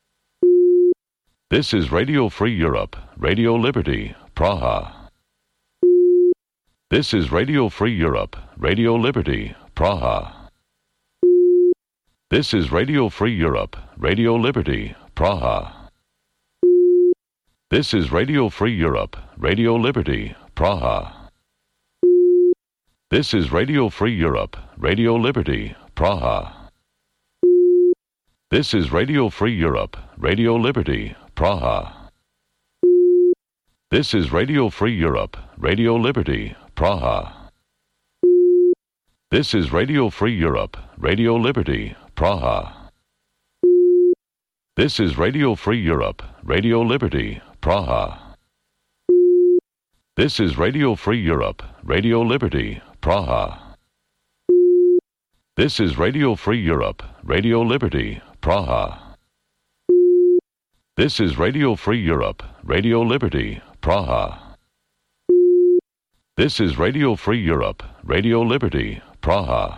This is Radio Free Europe, Radio Liberty, Praha. This is Radio Free Europe, Radio Liberty, Praha. This is Radio Free Europe, Radio Liberty, Praha. This is Radio Free Europe, Radio Liberty, Praha. This is Radio Free Europe, Radio Liberty, Praha. This is Radio Free Europe, Radio Liberty, Praha. This is Radio Free Europe, Radio Liberty, Praha. This is Radio Free Europe, Radio Liberty, Praha. This is Radio Free Europe, Radio Liberty, Praha. This is Radio Free Europe, Radio Liberty, Praha. This is Radio Free Europe, Radio Liberty, Praha. This is Radio Free Europe, Radio Liberty, Praha. This is Radio Free Europe, Radio Liberty, Praha.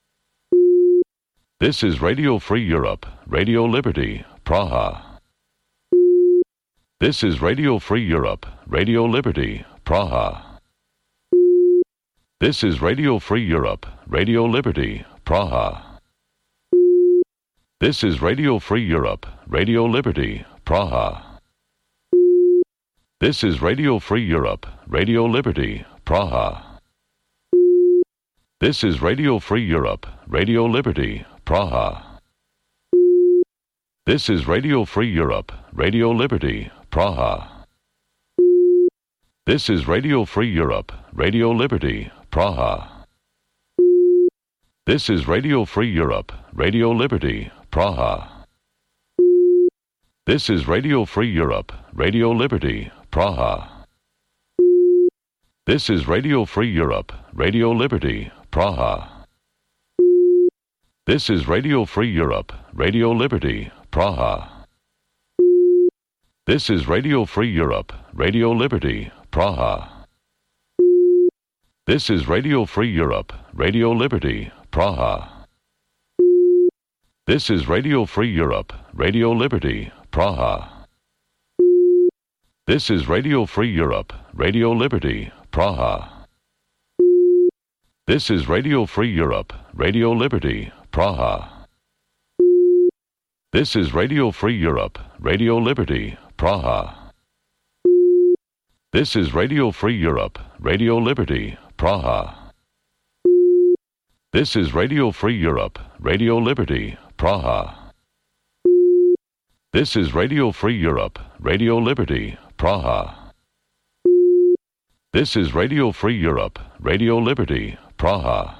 This is Radio Free Europe, Radio Liberty, Praha. This is Radio Free Europe, Radio Liberty, Praha. This is Radio Free Europe, Radio Liberty, Praha. This is Radio Free Europe, Radio Liberty, Praha. This is Radio Free Europe, Radio Liberty, Praha. This is Radio Free Europe, Radio Liberty, Praha. This is Radio Free Europe, Radio Liberty, Praha. This is Radio Free Europe, Radio Liberty, Praha. This is Radio Free Europe, Radio Liberty, Praha. This is Radio Free Europe, Radio Liberty, Praha. This is Radio Free Europe, Radio Liberty, Praha. This is Radio Free Europe, Radio Liberty, Praha. This is Radio Free Europe, Radio Liberty, Praha. This is Radio Free Europe, Radio Liberty, Praha. This is Radio Free Europe, Radio Liberty, Praha. This is Radio Free Europe, Radio Liberty, Praha. This is Radio Free Europe, Radio Liberty, Praha. This is Radio Free Europe, Radio Liberty, Praha. This is Radio Free Europe, Radio Liberty, Praha. This is Radio Free Europe, Radio Liberty, Praha. This is Radio Free Europe, Radio Liberty, Praha. This is Radio Free Europe, Radio Liberty, Praha.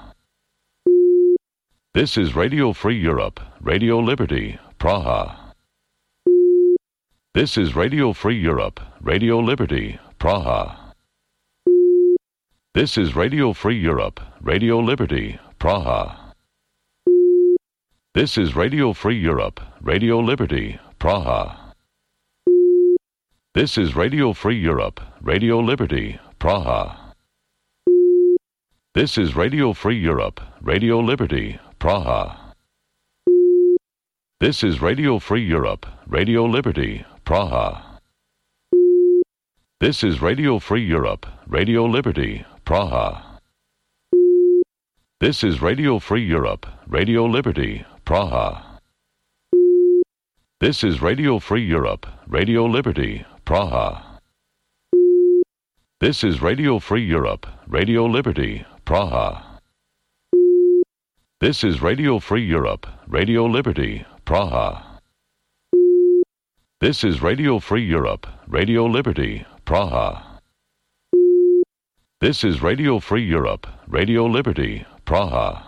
This is Radio Free Europe, Radio Liberty, Praha. This is Radio Free Europe, Radio Liberty, Praha. This is Radio Free Europe, Radio Liberty, Praha. This is Radio Free Europe, Radio Liberty, Praha. This is Radio Free Europe, Radio Liberty, Praha. This is Radio Free Europe, Radio Liberty, Praha. This is Radio Free Europe, Radio Liberty, Praha. This is Radio Free Europe, Radio Liberty, Praha. This is Radio Free Europe, Radio Liberty, Praha. This is Radio Free Europe, Radio Liberty, Praha. This is Radio Free Europe, Radio Liberty, Praha. This is Radio Free Europe, Radio Liberty, Praha. This is Radio Free Europe, Radio Liberty, Praha. This is Radio Free Europe, Radio Liberty, Praha.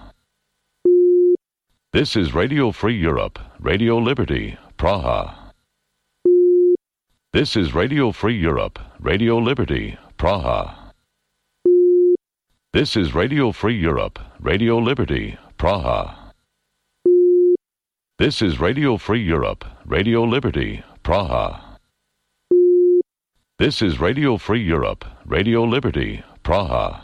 This is Radio Free Europe, Radio Liberty, Praha. This is Radio Free Europe, Radio Liberty, Praha. This is Radio Free Europe, Radio Liberty, Praha. This is Radio Free Europe, Radio Liberty, Praha. This is Radio Free Europe, Radio Liberty, Praha.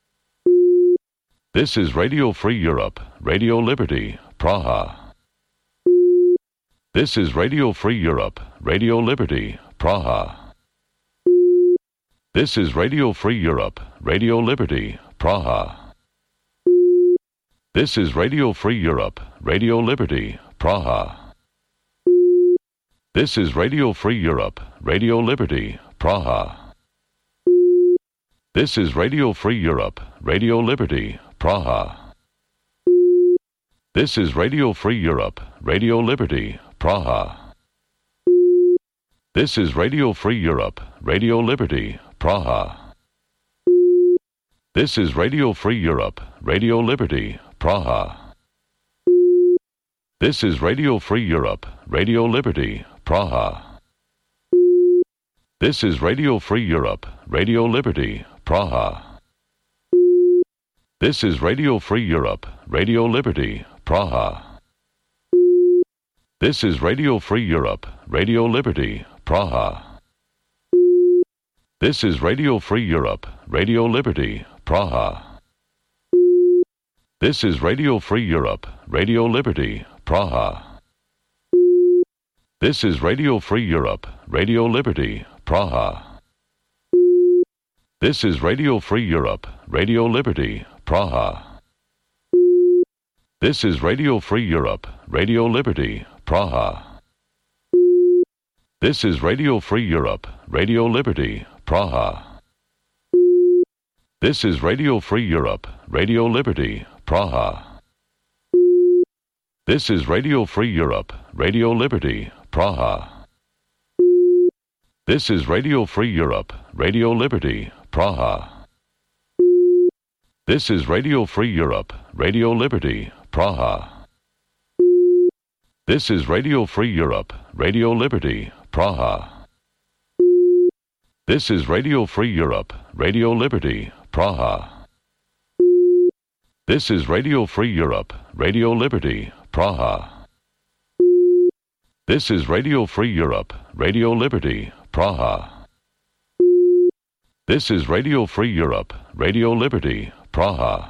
This is Radio Free Europe, Radio Liberty, Praha. This is Radio Free Europe, Radio Liberty, Praha. This is Radio Free Europe, Radio Liberty, Praha. This is Radio Free Europe, Radio Liberty, Praha. This is Radio Free Europe, Radio Liberty, Praha. This is Radio Free Europe, Radio Liberty, Praha. This is Radio Free Europe, Radio Liberty, Praha. This is Radio Free Europe, Radio Liberty, Praha. This is Radio Free Europe, Radio Liberty, Praha. This is Radio Free Europe, Radio Liberty, Praha. This is Radio Free Europe, Radio Liberty, Praha. This is Radio Free Europe, Radio Liberty, Praha. This is Radio Free Europe, Radio Liberty, Praha. This is Radio Free Europe, Radio Liberty, Praha. This is Radio Free Europe, Radio Liberty, Praha. This is Radio Free Europe, Radio Liberty, Praha. This is Radio Free Europe, Radio Liberty, Praha. This is Radio Free Europe, Radio Liberty, Praha. This is Radio Free Europe, Radio Liberty, Praha. This is Radio Free Europe, Radio Liberty, Praha. This is Radio Free Europe, Radio Liberty, Praha. This is Radio Free Europe, Radio Liberty, Praha. This is Radio Free Europe, Radio Liberty, Praha. This is Radio Free Europe, Radio Liberty, Praha. This is Radio Free Europe, Radio Liberty, Praha. This is Radio Free Europe, Radio Liberty, Praha. This is Radio Free Europe, Radio Liberty, Praha. This is Radio Free Europe, Radio Liberty, Praha.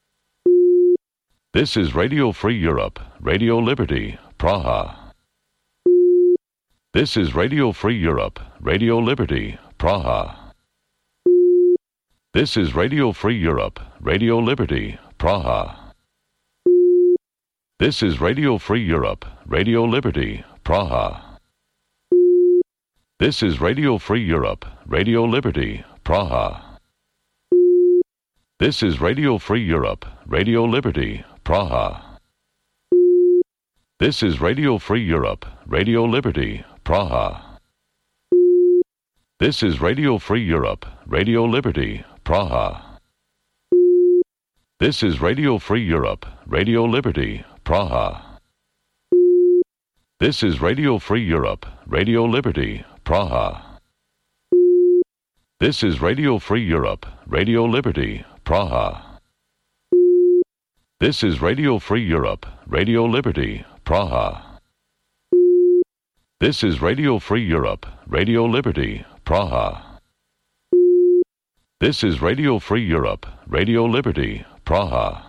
This is Radio Free Europe, Radio Liberty, Praha. This is Radio Free Europe, Radio Liberty, Praha. This is Radio Free Europe, Radio Liberty, Praha. This is Radio Free Europe, Radio Liberty, Praha. This is Radio Free Europe, Radio Liberty, Praha. This is Radio Free Europe, Radio Liberty, Praha. This is Radio Free Europe, Radio Liberty, Praha. This is Radio Free Europe, Radio Liberty, Praha. This is Radio Free Europe, Radio Liberty, Praha. This is Radio Free Europe, Radio Liberty, Praha. This is Radio Free Europe, Radio Liberty, Praha. This is Radio Free Europe, Radio Liberty, Praha. This is Radio Free Europe, Radio Liberty, Praha. This is Radio Free Europe, Radio Liberty, Praha.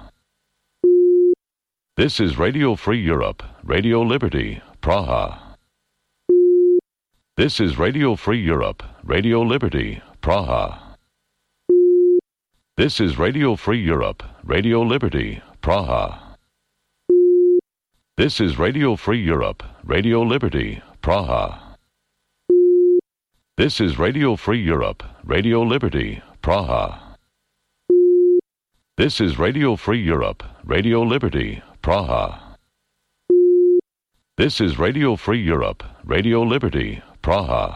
This is Radio Free Europe, Radio Liberty, Praha. This is Radio Free Europe, Radio Liberty, Praha. This is Radio Free Europe, Radio Liberty, Praha. This is Radio Free Europe, Radio Liberty, Praha. This is Radio Free Europe, Radio Liberty, Praha. This is Radio Free Europe, Radio Liberty, Praha. This is Radio Free Europe, Radio Liberty, Praha.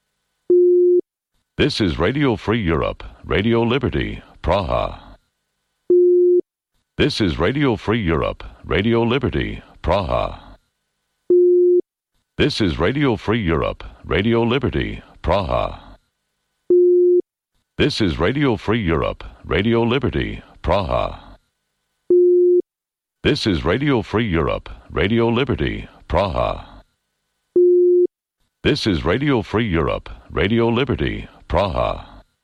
This is Radio Free Europe, Radio Liberty, Praha. This is Radio Free Europe, Radio Liberty, Praha. This is Radio Free Europe, Radio Liberty, Praha. This is Radio Free Europe, Radio Liberty, Praha. This is Radio Free Europe, Radio Liberty, Praha. This is Radio Free Europe, Radio Liberty, Praha.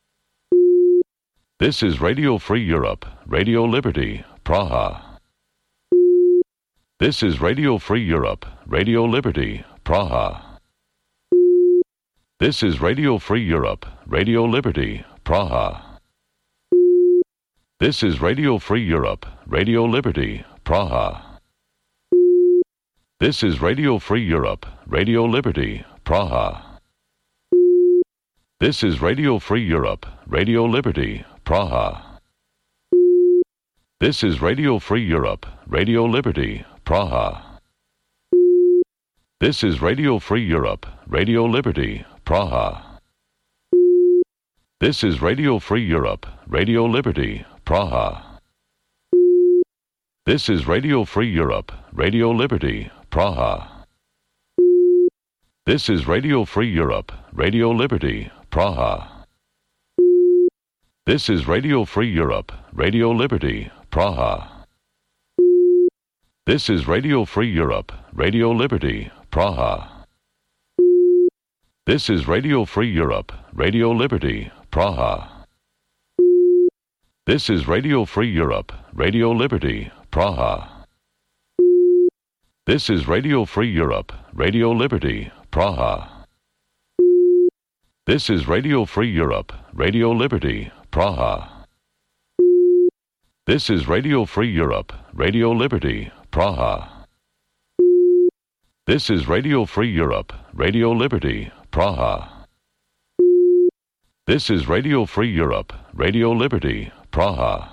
This is Radio Free Europe, Radio Liberty, Praha. This is Radio Free Europe, Radio Liberty, Praha. This is Radio Free Europe, Radio Liberty, Praha. This is Radio Free Europe, Radio Liberty, Praha. This is Radio Free Europe, Radio Liberty, Praha. This is Radio Free Europe, Radio Liberty, Praha. This is Radio Free Europe, Radio Liberty, Praha. This is Radio Free Europe, Radio Liberty, Praha. This is Radio Free Europe, Radio Liberty, Praha. This is Radio Free Europe, Radio Liberty, Praha. This is Radio Free Europe, Radio Liberty, Praha. This is Radio Free Europe, Radio Liberty, Praha. This is Radio Free Europe, Radio Liberty, Praha. This is Radio Free Europe, Radio Liberty, Praha. This is Radio Free Europe, Radio Liberty, Praha. This is Radio Free Europe, Radio Liberty, Praha. This is Radio Free Europe, Radio Liberty, Praha. This is Radio Free Europe, Radio Liberty, Praha. This is Radio Free Europe, Radio Liberty, Praha. This is Radio Free Europe, Radio Liberty, Praha.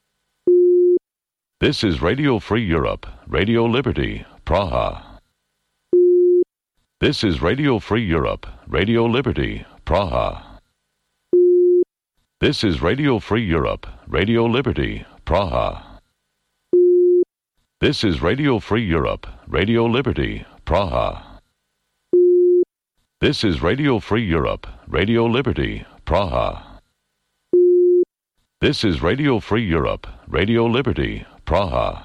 This is Radio Free Europe, Radio Liberty, Praha. This is Radio Free Europe, Radio Liberty, Praha. This is Radio Free Europe, Radio Liberty, Praha. This is Radio Free Europe, Radio Liberty, Praha. This is Radio Free Europe, Radio Liberty, Praha. This is Radio Free Europe, Radio Liberty, Praha.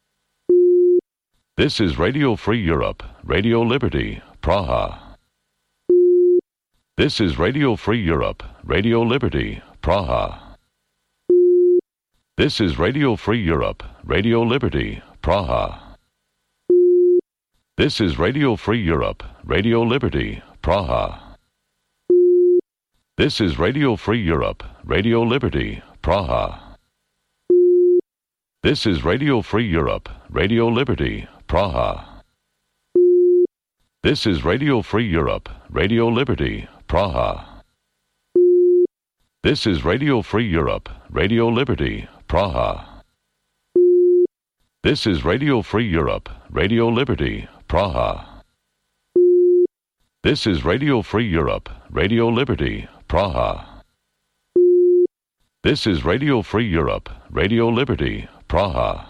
This is Radio Free Europe, Radio Liberty, Praha. This is Radio Free Europe, Radio Liberty, Praha. This is Radio Free Europe, Radio Liberty, Praha. This is Radio Free Europe, Radio Liberty, Praha. This is Radio Free Europe, Radio Liberty, Praha. This is Radio Free Europe, Radio Liberty, Praha. This is Radio Free Europe, Radio Liberty, Praha. This is Radio Free Europe, Radio Liberty, Praha. This is Radio Free Europe, Radio Liberty, Praha. This is Radio Free Europe, Radio Liberty, Praha. This is Radio Free Europe, Radio Liberty, Praha.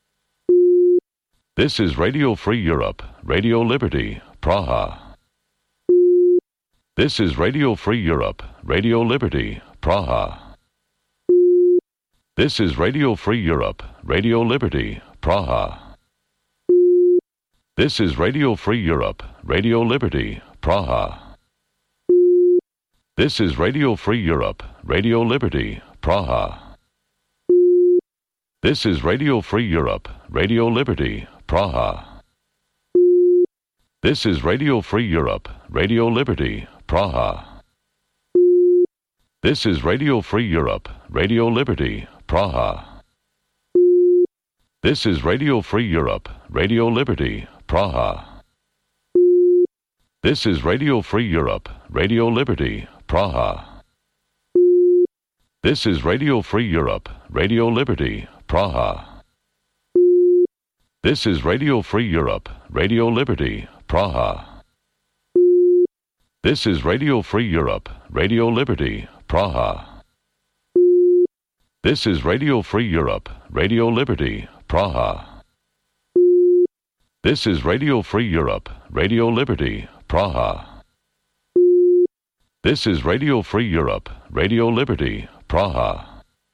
This is Radio Free Europe, Radio Liberty, Praha. This is Radio Free Europe, Radio Liberty, Praha. This is Radio Free Europe, Radio Liberty, Praha. This is Radio Free Europe, Radio Liberty, Praha. This is Radio Free Europe, Radio Liberty, Praha. This is Radio Free Europe, Radio Liberty, Praha. This is Radio Free Europe, Radio Liberty, Praha. This is Radio Free Europe, Radio Liberty, Praha. This is Radio Free Europe, Radio Liberty, Praha. This is Radio Free Europe, Radio Liberty, Praha. This is Radio Free Europe, Radio Liberty, Praha. This is Radio Free Europe, Radio Liberty, Praha. This is Radio Free Europe, Radio Liberty, Praha. This is Radio Free Europe, Radio Liberty, Praha. This is Radio Free Europe, Radio Liberty, Praha. This is Radio Free Europe, Radio Liberty, Praha.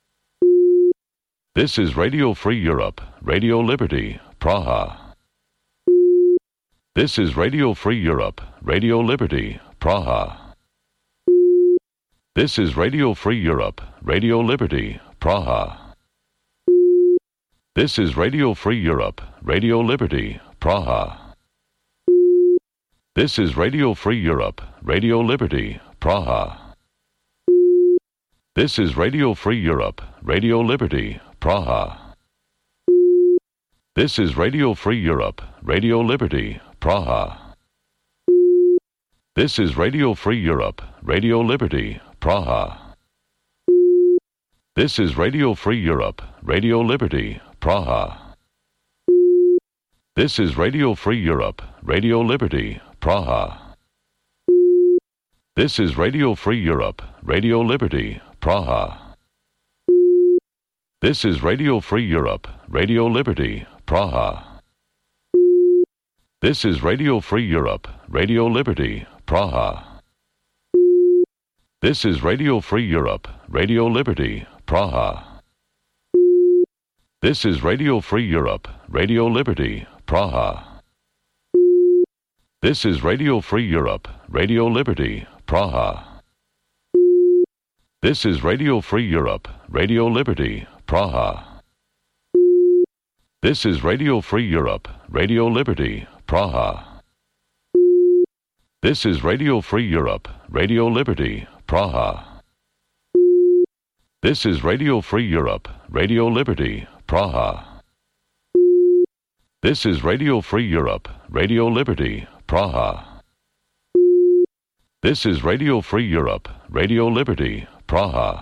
This is Radio Free Europe, Radio Liberty, Praha. This is Radio Free Europe, Radio Liberty, Praha. This is Radio Free Europe, Radio Liberty, Praha. This is Radio Free Europe, Radio Liberty, Praha. This is Radio Free Europe, Radio Liberty, Praha. This is Radio Free Europe, Radio Liberty, Praha. This is Radio Free Europe, Radio Liberty, Praha. This is Radio Free Europe, Radio Liberty, Praha. This is Radio Free Europe, Radio Liberty, Praha. This is Radio Free Europe, Radio Liberty, Praha. This is Radio Free Europe, Radio Liberty, Praha. This is Radio Free Europe, Radio Liberty, Praha. This is Radio Free Europe, Radio Liberty, Praha. This is Radio Free Europe, Radio Liberty, Praha. This is Radio Free Europe, Radio Liberty, Praha. This is Radio Free Europe, Radio Liberty, Praha. This is Radio Free Europe, Radio Liberty, Praha. This is Radio Free Europe, Radio Liberty, Praha. This is Radio Free Europe, Radio Liberty, Praha. This is Radio Free Europe, Radio Liberty, Praha. This is Radio Free Europe, Radio Liberty, Praha. This is Radio Free Europe, Radio Liberty, Praha.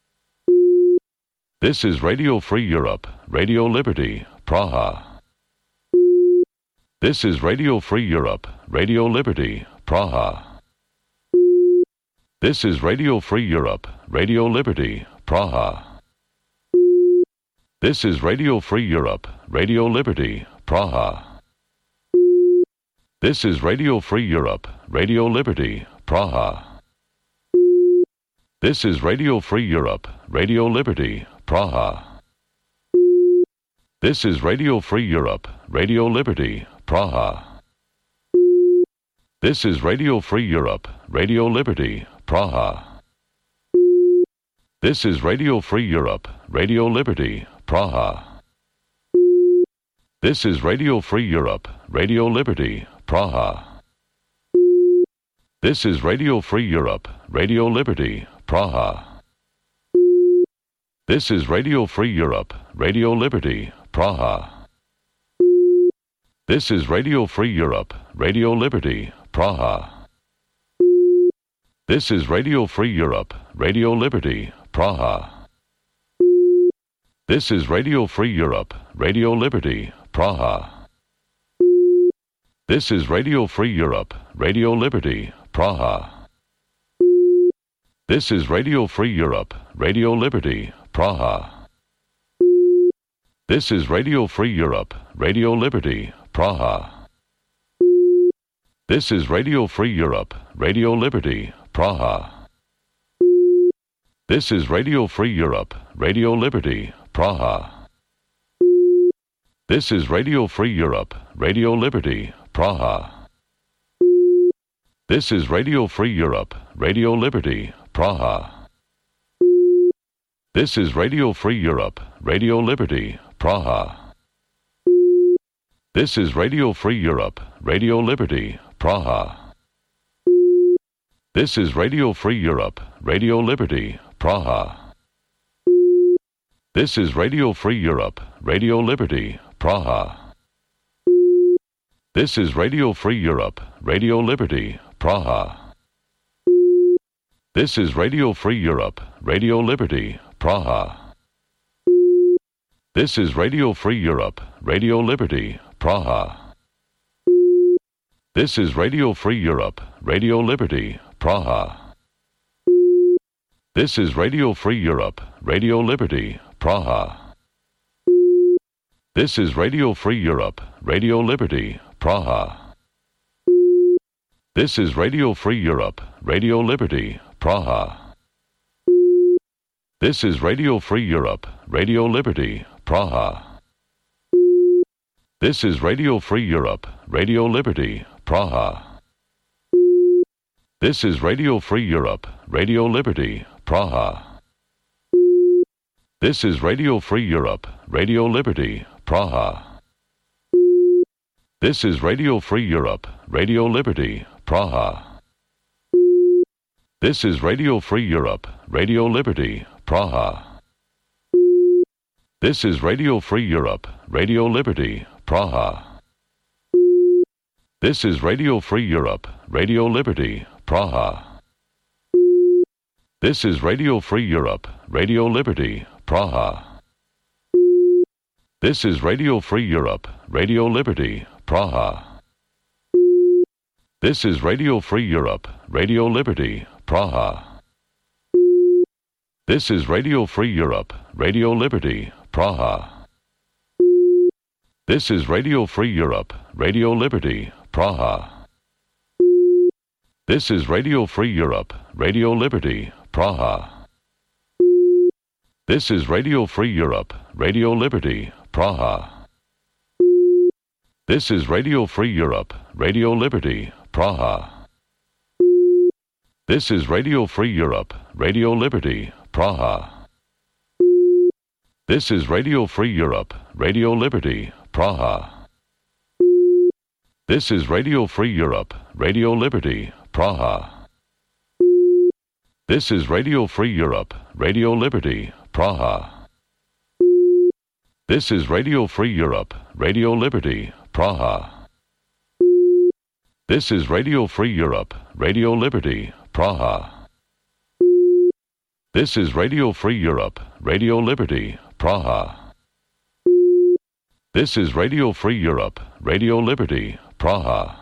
This is Radio Free Europe, Radio Liberty, Praha. This is Radio Free Europe, Radio Liberty, Praha. This is Radio Free Europe, Radio Liberty, Praha. This is Radio Free Europe, Radio Liberty, Praha. This is Radio Free Europe, Radio Liberty, Praha. This is Radio Free Europe, Radio Liberty, Praha. This is Radio Free Europe, Radio Liberty, Praha. This is Radio Free Europe, Radio Liberty, Praha. This is Radio Free Europe, Radio Liberty, Praha. This is Radio Free Europe, Radio Liberty, Praha. This is Radio Free Europe, Radio Liberty, Praha. This is Radio Free Europe, Radio Liberty, Praha. This is Radio Free Europe, Radio Liberty, Praha. This is Radio Free Europe, Radio Liberty, Praha. This is Radio Free Europe, Radio Liberty, Praha. This is Radio Free Europe, Radio Liberty, Praha. This is Radio Free Europe, Radio Liberty, Praha. This is Radio Free Europe, Radio Liberty, Praha. This is Radio Free Europe, Radio Liberty, Praha. This is Radio Free Europe, Radio Liberty, Praha. This is Radio Free Europe, Radio Liberty, Praha. This is Radio Free Europe, Radio Liberty, Praha. This is Radio Free Europe, Radio Liberty, Praha. This is Radio Free Europe, Radio Liberty, Praha. This is Radio Free Europe, Radio Liberty, Praha. This is Radio Free Europe, Radio Liberty, Praha. This is Radio Free Europe, Radio Liberty, Praha. This is Radio Free Europe, Radio Liberty, Praha. This is Radio Free Europe, Radio Liberty, Praha. This is Radio Free Europe, Radio Liberty, Praha. This is Radio Free Europe, Radio Liberty, Praha. This is Radio Free Europe, Radio Liberty, Praha. This is Radio Free Europe, Radio Liberty, Praha. This is Radio Free Europe, Radio Liberty, Praha. This is Radio Free Europe, Radio Liberty, Praha. This is Radio Free Europe, Radio Liberty, Praha. This is Radio Free Europe, Radio Liberty, Praha. This is Radio Free Europe, Radio Liberty, Praha. This is Radio Free Europe, Radio Liberty, Praha. This is Radio Free Europe, Radio Liberty, Praha. This is Radio Free Europe, Radio Liberty, Praha. This is Radio Free Europe, Radio Liberty, Praha. This is Radio Free Europe, Radio Liberty, Praha. This is Radio Free Europe, Radio Liberty, Praha. This is Radio Free Europe, Radio Liberty, Praha. This is Radio Free Europe, Radio Liberty, Praha. This is Radio Free Europe, Radio Liberty, Praha. This is Radio Free Europe, Radio Liberty, Praha. This is Radio Free Europe, Radio Liberty, Praha. This is Radio Free Europe, Radio Liberty, Praha. This is Radio Free Europe, Radio Liberty, Praha. This is Radio Free Europe, Radio Liberty, Praha. This is Radio Free Europe, Radio Liberty, Praha. This is Radio Free Europe, Radio Liberty, Praha. This is Radio Free Europe, Radio Liberty, Praha. This is Radio Free Europe, Radio Liberty, Praha. This is Radio Free Europe, Radio Liberty, Praha.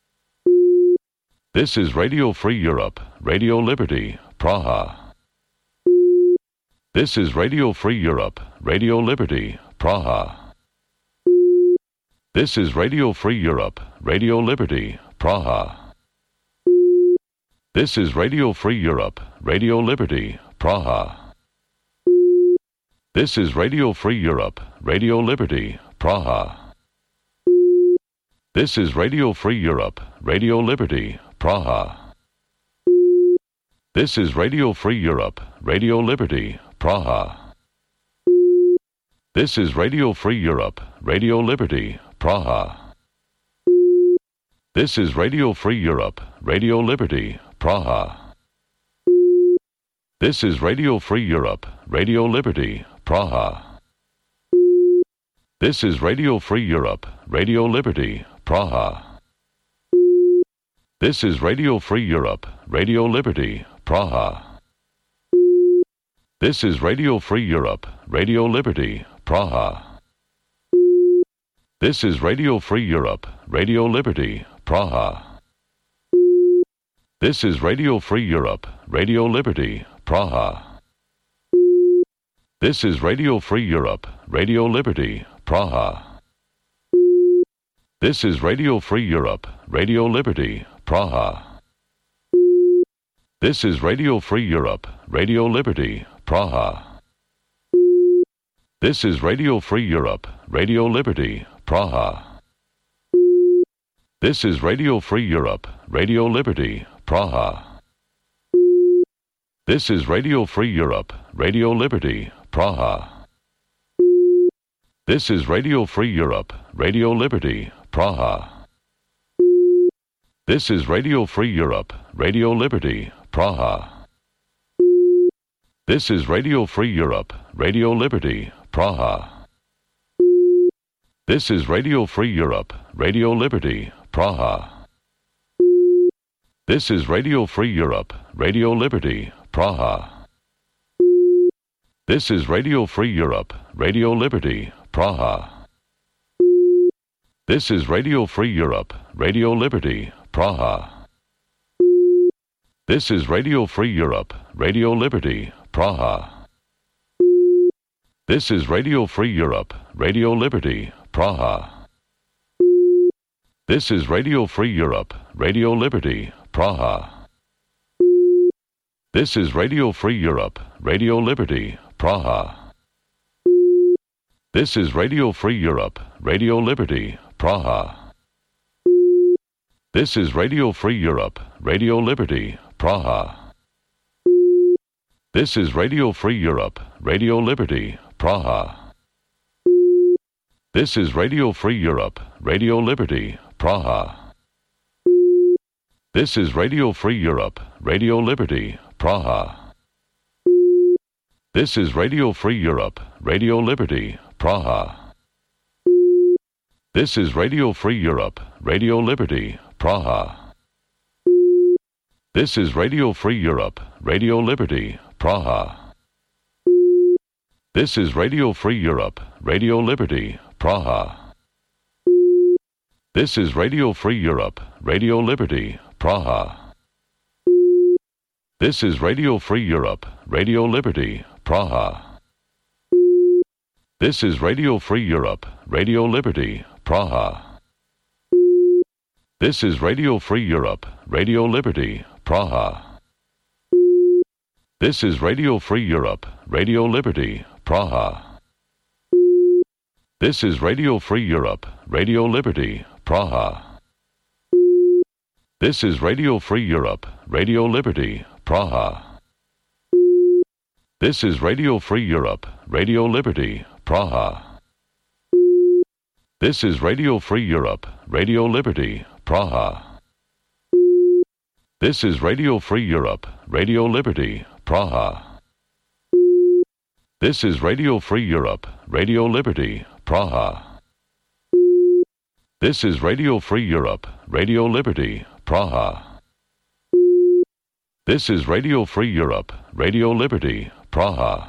This is Radio Free Europe, Radio Liberty, Praha. This is Radio Free Europe, Radio Liberty, Praha. This is Radio Free Europe, Radio Liberty, Praha. This is Radio Free Europe, Radio Liberty, Praha. This is Radio Free Europe, Radio Liberty, Praha. This is Radio Free Europe, Radio Liberty, Praha. This is Radio Free Europe, Radio Liberty, Praha. This is Radio Free Europe, Radio Liberty, Praha. This is Radio Free Europe, Radio Liberty, Praha. This is Radio Free Europe, Radio Liberty, Praha. This is Radio Free Europe, Radio Liberty, Praha. This is Radio Free Europe, Radio Liberty, Praha. This is Radio Free Europe, Radio Liberty, Praha. This is Radio Free Europe, Radio Liberty, Praha. This is Radio Free Europe, Radio Liberty, Praha. This is Radio Free Europe, Radio Liberty, Praha. This is Radio Free Europe, Radio Liberty, Praha. This is Radio Free Europe, Radio Liberty, Praha. This is Radio Free Europe, Radio Liberty, Praha. This is Radio Free Europe, Radio Liberty, Praha. This is Radio Free Europe, Radio Liberty, Praha. This is Radio Free Europe, Radio Liberty, Praha. This is Radio Free Europe, Radio Liberty, Praha. This is Radio Free Europe, Radio Liberty, Praha. This is Radio Free Europe, Radio Liberty, Praha. This is Radio Free Europe, Radio Liberty, Praha. This is Radio Free Europe, Radio Liberty, Praha. This is Radio Free Europe, Radio Liberty, Praha. This is Radio Free Europe, Radio Liberty, Praha. This is Radio Free Europe, Radio Liberty, Praha. This is Radio Free Europe, Radio Liberty, Praha. This is Radio Free Europe, Radio Liberty, Praha. This is Radio Free Europe, Radio Liberty, Praha. This is Radio Free Europe, Radio Liberty, Praha. This is Radio Free Europe, Radio Liberty, Praha. This is Radio Free Europe, Radio Liberty, Praha. This is Radio Free Europe, Radio Liberty, Praha. This is Radio Free Europe, Radio Liberty, Praha. This is Radio Free Europe, Radio Liberty, Praha. This is Radio Free Europe, Radio Liberty, Praha. This is Radio Free Europe, Radio Liberty, Praha. This is Radio Free Europe, Radio Liberty, Praha. This is Radio Free Europe, Radio Liberty, Praha. This is Radio Free Europe, Radio Liberty, Praha. This is Radio Free Europe, Radio Liberty, Praha. This is Radio Free Europe, Radio Liberty, Praha. This is Radio Free Europe, Radio Liberty, Praha. This is Radio Free Europe, Radio Liberty, Praha. This is Radio Free Europe, Radio Liberty, Praha. This is Radio Free Europe, Radio Liberty, Praha. This is Radio Free Europe, Radio Liberty, Praha. This is Radio Free Europe, Radio Liberty, Praha. This is Radio Free Europe, Radio Liberty, Praha. This is Radio Free Europe, Radio Liberty, Praha.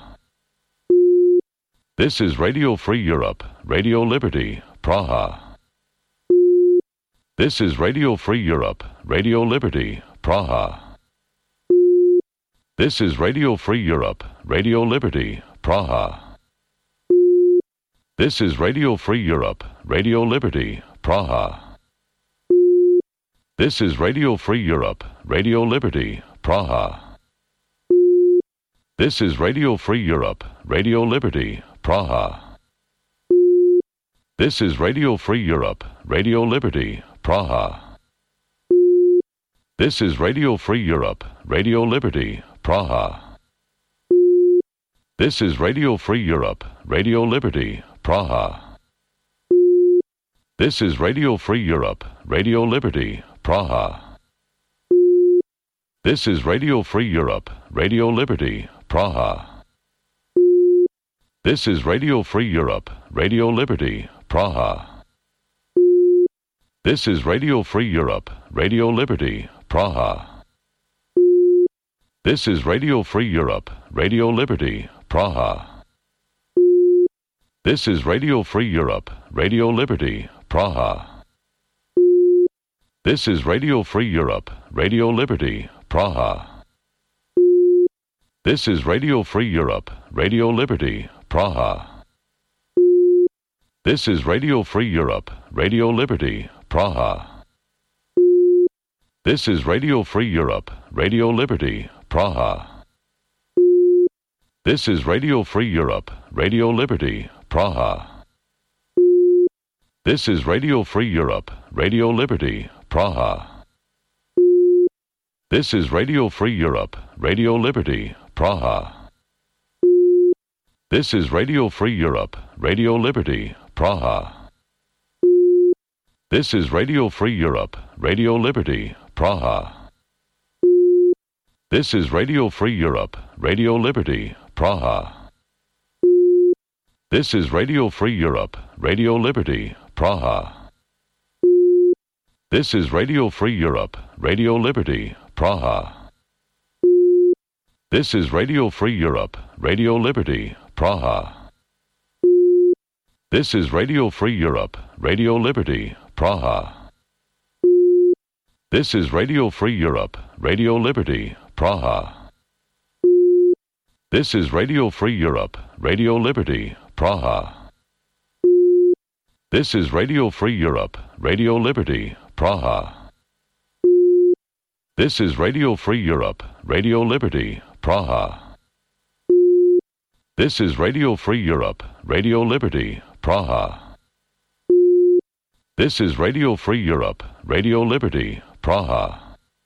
This is Radio Free Europe, Radio Liberty, Praha. This is Radio Free Europe, Radio Liberty, Praha. This is Radio Free Europe, Radio Liberty, Praha. This is Radio Free Europe, Radio Liberty, Praha. This is Radio Free Europe, Radio Liberty, Praha. This is Radio Free Europe, Radio Liberty, Praha. This is Radio Free Europe, Radio Liberty, Praha. This is Radio Free Europe, Radio Liberty, Praha. This is Radio Free Europe, Radio Liberty, Praha. This is Radio Free Europe, Radio Liberty, Praha. This is Radio Free Europe, Radio Liberty, Praha. This is Radio Free Europe, Radio Liberty, Praha. This is Radio Free Europe, Radio Liberty, Praha. This is Radio Free Europe, Radio Liberty, Praha. This is Radio Free Europe, Radio Liberty, Praha. This is Radio Free Europe, Radio Liberty, Praha. This is Radio Free Europe, Radio Liberty, Praha. This is Radio Free Europe, Radio Liberty, Praha. This is Radio Free Europe, Radio Liberty, Praha. This is Radio Free Europe, Radio Liberty, Praha. This is Radio Free Europe, Radio Liberty, Praha. This is Radio Free Europe, Radio Liberty, Praha. This is Radio Free Europe, Radio Liberty, Praha. This is Radio Free Europe, Radio Liberty, Praha. This is Radio Free Europe, Radio Liberty, Praha. This is Radio Free Europe, Radio Liberty, Praha. This is Radio Free Europe, Radio Liberty, Praha. This is Radio Free Europe, Radio Liberty, Praha. This is Radio Free Europe, Radio Liberty, Praha. This is Radio Free Europe, Radio Liberty, Praha. This is Radio Free Europe, Radio Liberty, Praha. This is Radio Free Europe, Radio Liberty, Praha. This is Radio Free Europe, Radio Liberty, Praha. This is Radio Free Europe, Radio Liberty, Praha. This is Radio Free Europe, Radio Liberty, Praha.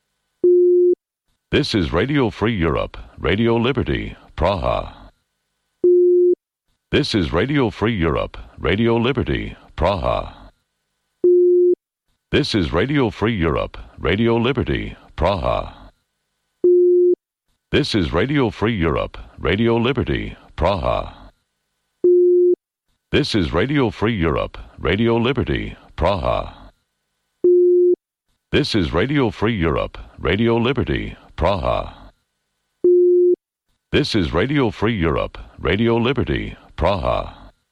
This is Radio Free Europe, Radio Liberty, Praha. This is Radio Free Europe, Radio Liberty, Praha. This is Radio Free Europe, Radio Liberty, Praha. This is Radio Free Europe, Radio Liberty, Praha. This is Radio Free Europe, Radio Liberty, Praha. This is Radio Free Europe, Radio Liberty, Praha. This is Radio Free Europe, Radio Liberty, Praha.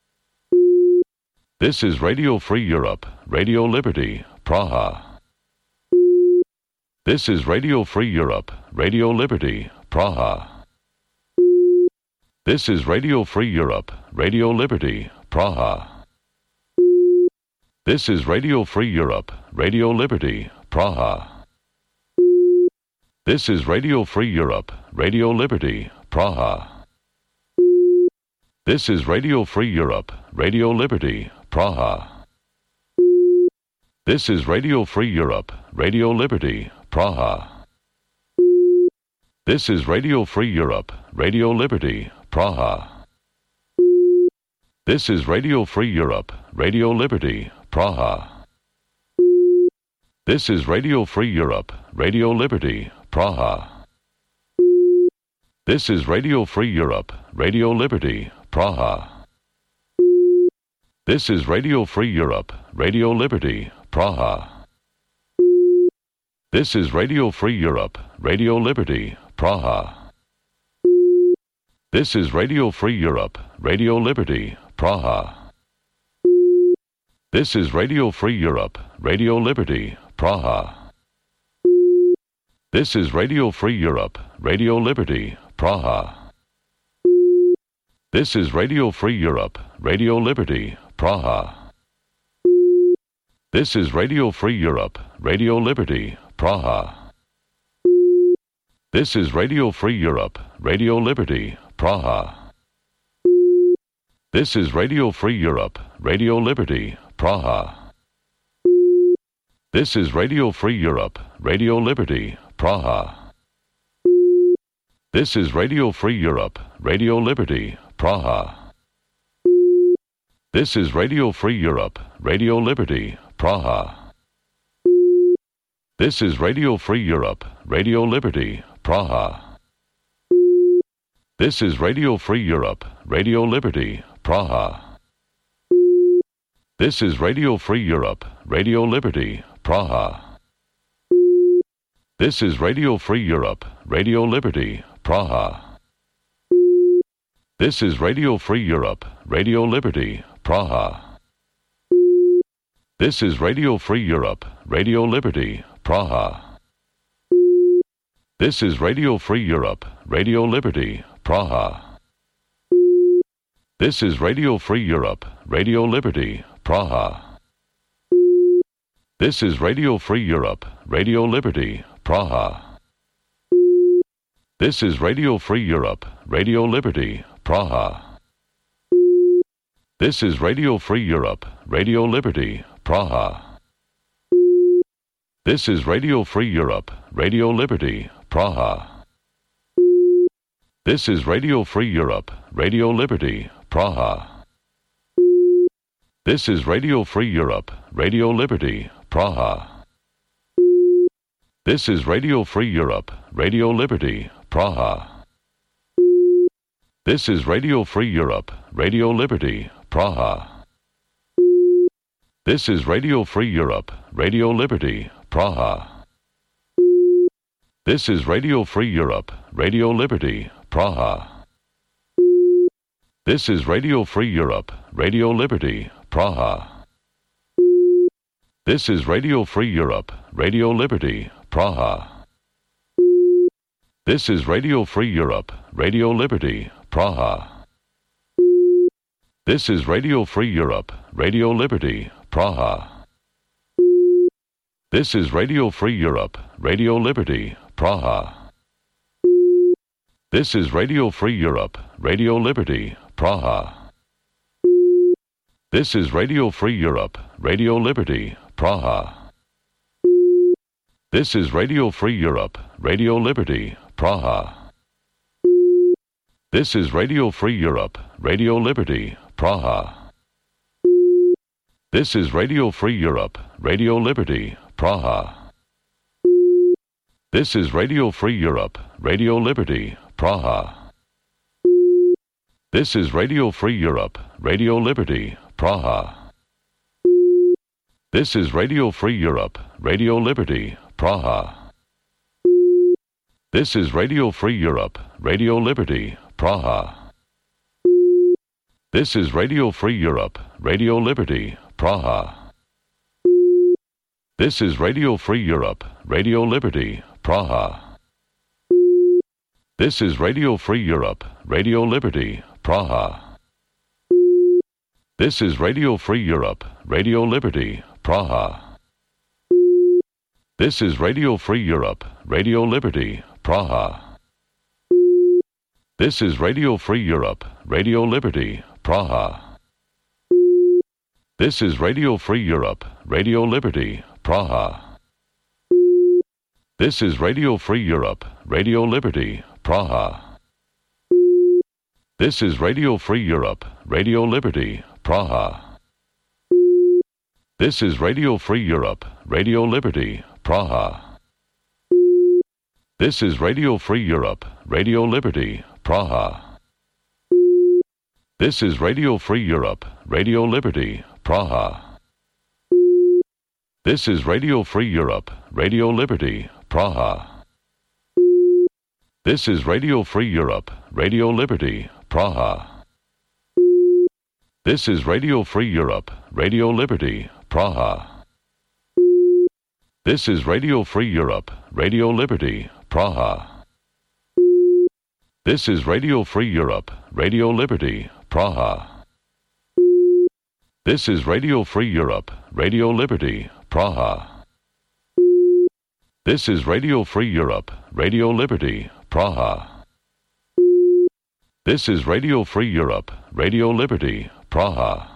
This is Radio Free Europe, Radio Liberty, Praha. This is Radio Free Europe, Radio Liberty, Praha. This is Radio Free Europe, Radio Liberty, Praha. This is Radio Free Europe, Radio Liberty, Praha. This is Radio Free Europe, Radio Liberty, Praha. This is Radio Free Europe, Radio Liberty, Praha. This is Radio Free Europe, Radio Liberty, Praha. This is Radio Free Europe, Radio Liberty, Praha. This is Radio Free Europe, Radio Liberty, Praha. This is Radio Free Europe, Radio Liberty, Praha. This is Radio Free Europe, Radio Liberty, Praha. This is Radio Free Europe, Radio Liberty, Praha. This is Radio Free Europe, Radio Liberty, Praha. This is Radio Free Europe, Radio Liberty, Praha. This is Radio Free Europe, Radio Liberty, Praha. This is Radio Free Europe, Radio Liberty, Praha. This is Radio Free Europe, Radio Liberty, Praha. This is Radio Free Europe, Radio Liberty, Praha. This is Radio Free Europe, Radio Liberty, Praha. This is Radio Free Europe, Radio Liberty, Praha. This is Radio Free Europe, Radio Liberty, Praha. This is Radio Free Europe, Radio Liberty, Praha. This is Radio Free Europe, Radio Liberty, Praha. This is Radio Free Europe, Radio Liberty, Praha. This is Radio Free Europe, Radio Liberty, Praha. This is Radio Free Europe, Radio Liberty, Praha. This is Radio Free Europe, Radio Liberty, Praha. This is Radio Free Europe, Radio Liberty, Praha. This is Radio Free Europe, Radio Liberty, Praha. This is Radio Free Europe, Radio Liberty, Praha. This is Radio Free Europe, Radio Liberty, Praha. This is Radio Free Europe, Radio Liberty, Praha. This is Radio Free Europe, Radio Liberty, Praha. This is Radio Free Europe, Radio Liberty, Praha. This is Radio Free Europe, Radio Liberty, Praha. This is Radio Free Europe, Radio Liberty, Praha. This is Radio Free Europe, Radio Liberty, Praha. This is Radio Free Europe, Radio Liberty, Praha. This is Radio Free Europe, Radio Liberty, Praha. This is Radio Free Europe, Radio Liberty, Praha. This is Radio Free Europe, Radio Liberty, Praha. This is Radio Free Europe, Radio Liberty, Praha. This is Radio Free Europe, Radio Liberty, Praha. This is Radio Free Europe, Radio Liberty, Praha. This is Radio Free Europe, Radio Liberty, Praha. This is Radio Free Europe, Radio Liberty, Praha. This is Radio Free Europe, Radio Liberty, Praha. This is Radio Free Europe, Radio Liberty, Praha. This is Radio Free Europe, Radio Liberty, Praha. This is Radio Free Europe, Radio Liberty, Praha. This is Radio Free Europe, Radio Liberty, Praha. This is Radio Free Europe, Radio Liberty, Praha. This is Radio Free Europe, Radio Liberty, Praha. This is Radio Free Europe, Radio Liberty, Praha. This is Radio Free Europe, Radio Liberty, Praha. This is Radio Free Europe, Radio Liberty, Praha. This is Radio Free Europe, Radio Liberty, Praha. This is Radio Free Europe, Radio Liberty, Praha. This is Radio Free Europe, Radio Liberty, Praha. This is Radio Free Europe, Radio Liberty, Praha. This is Radio Free Europe, Radio Liberty, Praha. This is Radio Free Europe, Radio Liberty, Praha. This is Radio Free Europe, Radio Liberty, Praha. This is Radio Free Europe, Radio Liberty, Praha. This is Radio Free Europe, Radio Liberty, Praha. This is Radio Free Europe, Radio Liberty, Praha. This is Radio Free Europe, Radio Liberty, Praha. This is Radio Free Europe, Radio Liberty, Praha. This is Radio Free Europe, Radio Liberty, Praha. This is Radio Free Europe, Radio Liberty, Praha. This is Radio Free Europe, Radio Liberty, Praha. This is Radio Free Europe, Radio Liberty, Praha. This is Radio Free Europe, Radio Liberty, Praha. This is Radio Free Europe, Radio Liberty, Praha. This is Radio Free Europe, Radio Liberty, Praha.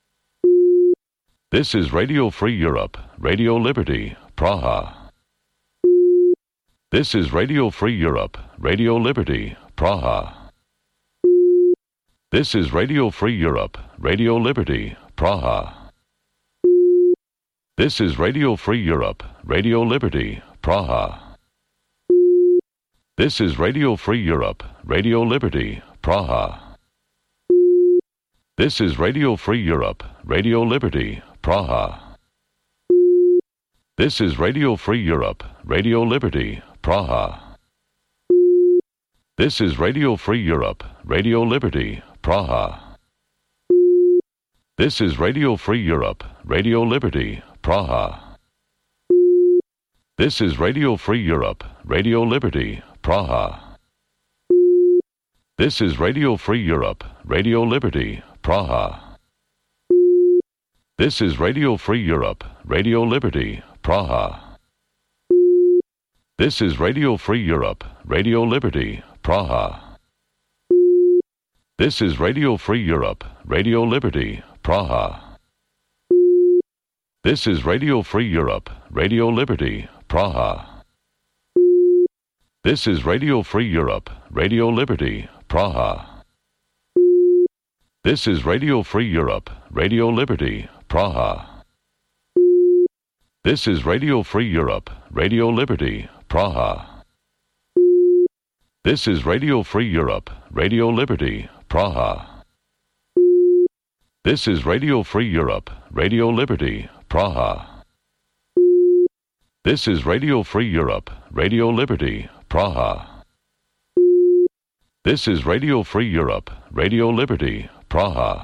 This is Radio Free Europe, Radio Liberty, Praha. This is Radio Free Europe, Radio Liberty, Praha. This is Radio Free Europe, Radio Liberty, Praha. This is Radio Free Europe, Radio Liberty, Praha. This is Radio Free Europe, Radio Liberty, Praha. This is Radio Free Europe, Radio Liberty, Praha. This is Radio Free Europe, Radio Liberty, Praha. This is Radio Free Europe, Radio Liberty, Praha. This is Radio Free Europe, Radio Liberty, Praha. This is Radio Free Europe, Radio Liberty, Praha. This is Radio Free Europe, Radio Liberty, Praha. This is Radio Free Europe, Radio Liberty, Praha. This is Radio Free Europe, Radio Liberty, Praha. This is Radio Free Europe, Radio Liberty, Praha. This is Radio Free Europe, Radio Liberty, Praha. This is Radio Free Europe, Radio Liberty, Praha. This is Radio Free Europe, Radio Liberty, Praha. This is Radio Free Europe, Radio Liberty, Praha. This is Radio Free Europe, Radio Liberty, Praha. This is Radio Free Europe, Radio Liberty, Praha. This is Radio Free Europe, Radio Liberty, Praha. This is Radio Free Europe, Radio Liberty, Praha.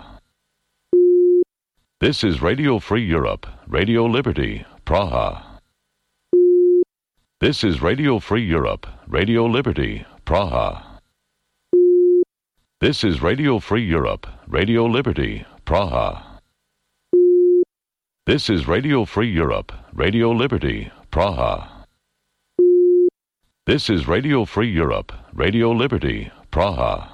This is Radio Free Europe, Radio Liberty, Praha. This is Radio Free Europe, Radio Liberty, Praha. This is Radio Free Europe, Radio Liberty, Praha. This is Radio Free Europe, Radio Liberty, Praha. This is Radio Free Europe, Radio Liberty, Praha.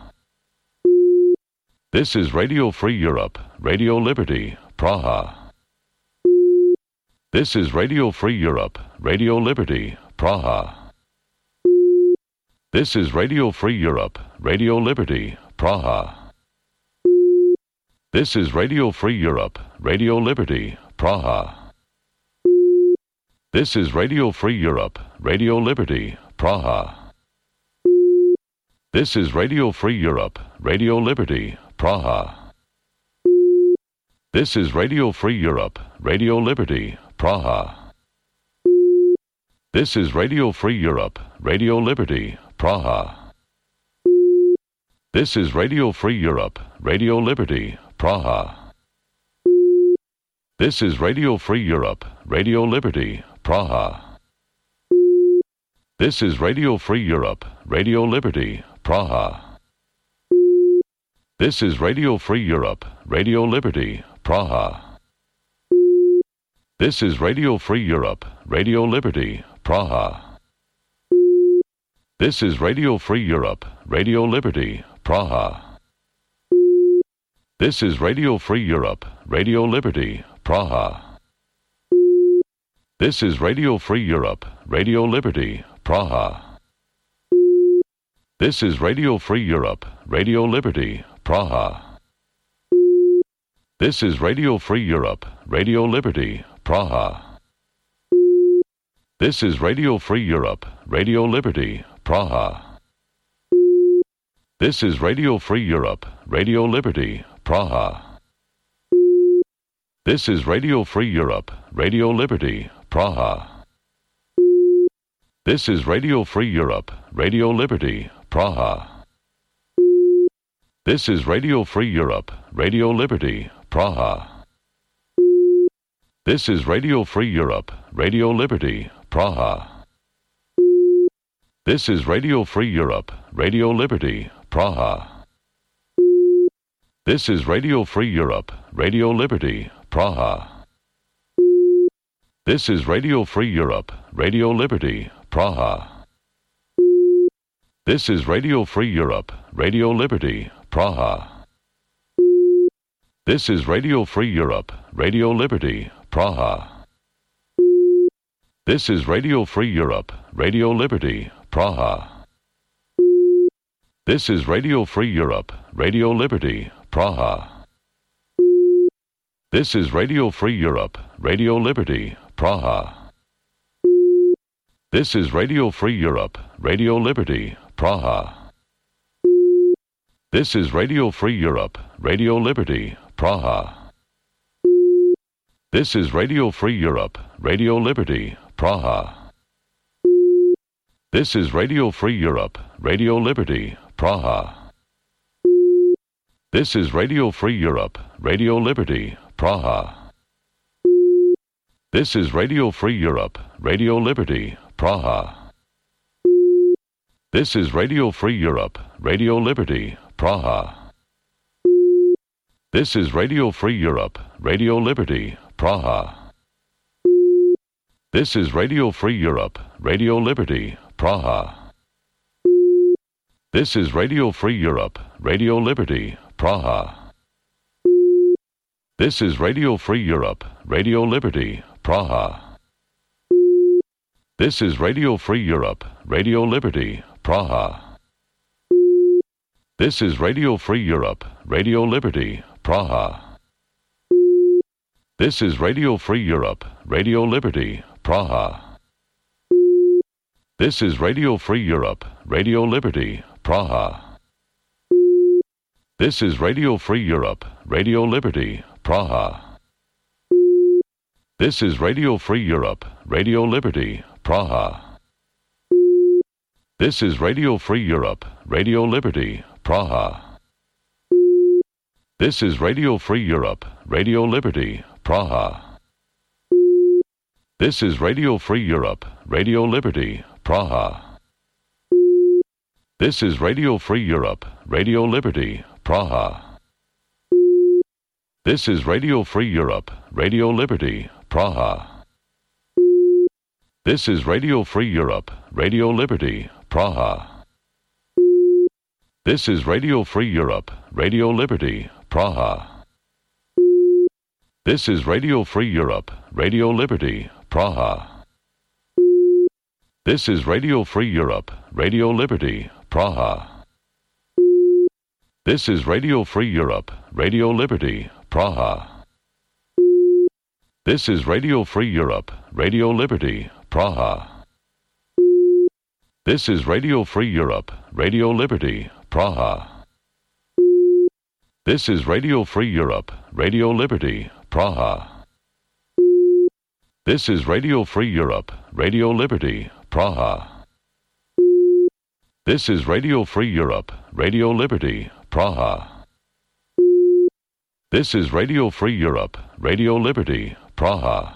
This is Radio Free Europe, Radio Liberty, Praha. This is Radio Free Europe, Radio Liberty, Praha. This is Radio Free Europe, Radio Liberty, Praha. This is Radio Free Europe, Radio Liberty, Praha. This is Radio Free Europe, Radio Liberty, Praha. This is Radio Free Europe, Radio Liberty, Praha. This is Radio Free Europe, Radio Liberty, Praha. This is Radio Free Europe, Radio Liberty, Praha. This is Radio Free Europe, Radio Liberty, Praha. This is Radio Free Europe, Radio Liberty, Praha. This is Radio Free Europe, Radio Liberty, Praha. This is Radio Free Europe, Radio Liberty, Praha. This is Radio Free Europe, Radio Liberty, Praha. This is Radio Free Europe, Radio Liberty, Praha. This is Radio Free Europe, Radio Liberty, Praha. This is Radio Free Europe, Radio Liberty, Praha. This is Radio Free Europe, Radio Liberty, Praha. This is Radio Free Europe, Radio Liberty, Praha. This is Radio Free Europe, Radio Liberty, Praha. This is Radio Free Europe, Radio Liberty, Praha. This is Radio Free Europe, Radio Liberty, Praha. This is Radio Free Europe, Radio Liberty, Praha. This is Radio Free Europe, Radio Liberty, Praha. This is Radio Free Europe, Radio Liberty, Praha. This is Radio Free Europe, Radio Liberty, Praha. This is Radio Free Europe, Radio Liberty, Praha. This is Radio Free Europe, Radio Liberty, Praha. This is Radio Free Europe, Radio Liberty, Praha. This is Radio Free Europe, Radio Liberty, Praha. This is Radio Free Europe, Radio Liberty, Praha. This is Radio Free Europe, Radio Liberty, Praha. This is Radio Free Europe, Radio Liberty, Praha. This is Radio Free Europe, Radio Liberty, Praha. This is Radio Free Europe, Radio Liberty, Praha. This is Radio Free Europe, Radio Liberty, Praha. This is Radio Free Europe, Radio Liberty, Praha. This is Radio Free Europe, Radio Liberty, Praha. This is Radio Free Europe, Radio Liberty, Praha. This is Radio Free Europe, Radio Liberty, Praha. This is Radio Free Europe, Radio Liberty, Praha. This is Radio Free Europe, Radio Liberty, Praha. This is Radio Free Europe, Radio Liberty, Praha. This is Radio Free Europe, Radio Liberty, Praha. This is Radio Free Europe, Radio Liberty, Praha. This is Radio Free Europe, Radio Liberty, Praha. This is Radio Free Europe, Radio Liberty, Praha. This is Radio Free Europe, Radio Liberty, Praha. This is Radio Free Europe, Radio Liberty, Praha. This is Radio Free Europe, Radio Liberty, Praha. This is Radio Free Europe, Radio Liberty, Praha. This is Radio Free Europe, Radio Liberty, Praha. This is Radio Free Europe, Radio Liberty, Praha. This is Radio Free Europe, Radio Liberty, Praha. This is Radio Free Europe, Radio Liberty, Praha. This is Radio Free Europe, Radio Liberty, Praha. This is Radio Free Europe, Radio Liberty, Praha. This is Radio Free Europe, Radio Liberty, Praha. This is Radio Free Europe, Radio Liberty, Praha. This is Radio Free Europe, Radio Liberty, Praha. This is Radio Free Europe, Radio Liberty, Praha. This is Radio Free Europe, Radio Liberty, Praha. This is Radio Free Europe, Radio Liberty, Praha. This is Radio Free Europe, Radio Liberty, Praha. This is Radio Free Europe, Radio Liberty, Praha. This is Radio Free Europe, Radio Liberty, Praha.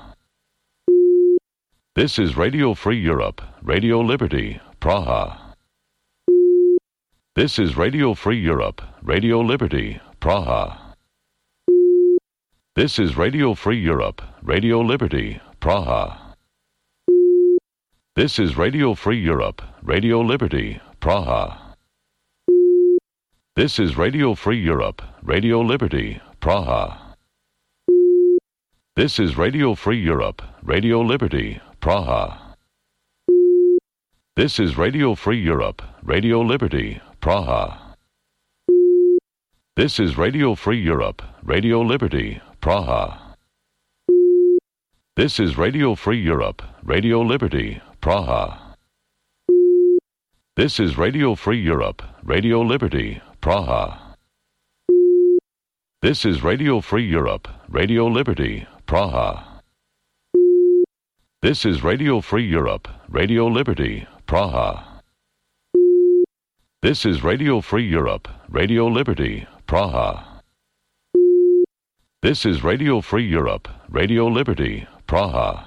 This is Radio Free Europe, Radio Liberty, Praha. This is Radio Free Europe, Radio Liberty, Praha. This is Radio Free Europe, Radio Liberty, Praha. This is Radio Free Europe, Radio Liberty, Praha. This is Radio Free Europe, Radio Liberty, Praha. This is Radio Free Europe, Radio Liberty, Praha. This is Radio Free Europe, Radio Liberty, Praha. This is Radio Free Europe, Radio Liberty, Praha. This is Radio Free Europe, Radio Liberty, Praha. This is Radio Free Europe, Radio Liberty, Praha. This is Radio Free Europe, Radio Liberty, Praha. This is Radio Free Europe, Radio Liberty, Praha. This is Radio Free Europe, Radio Liberty, Praha. This is Radio Free Europe, Radio Liberty, Praha.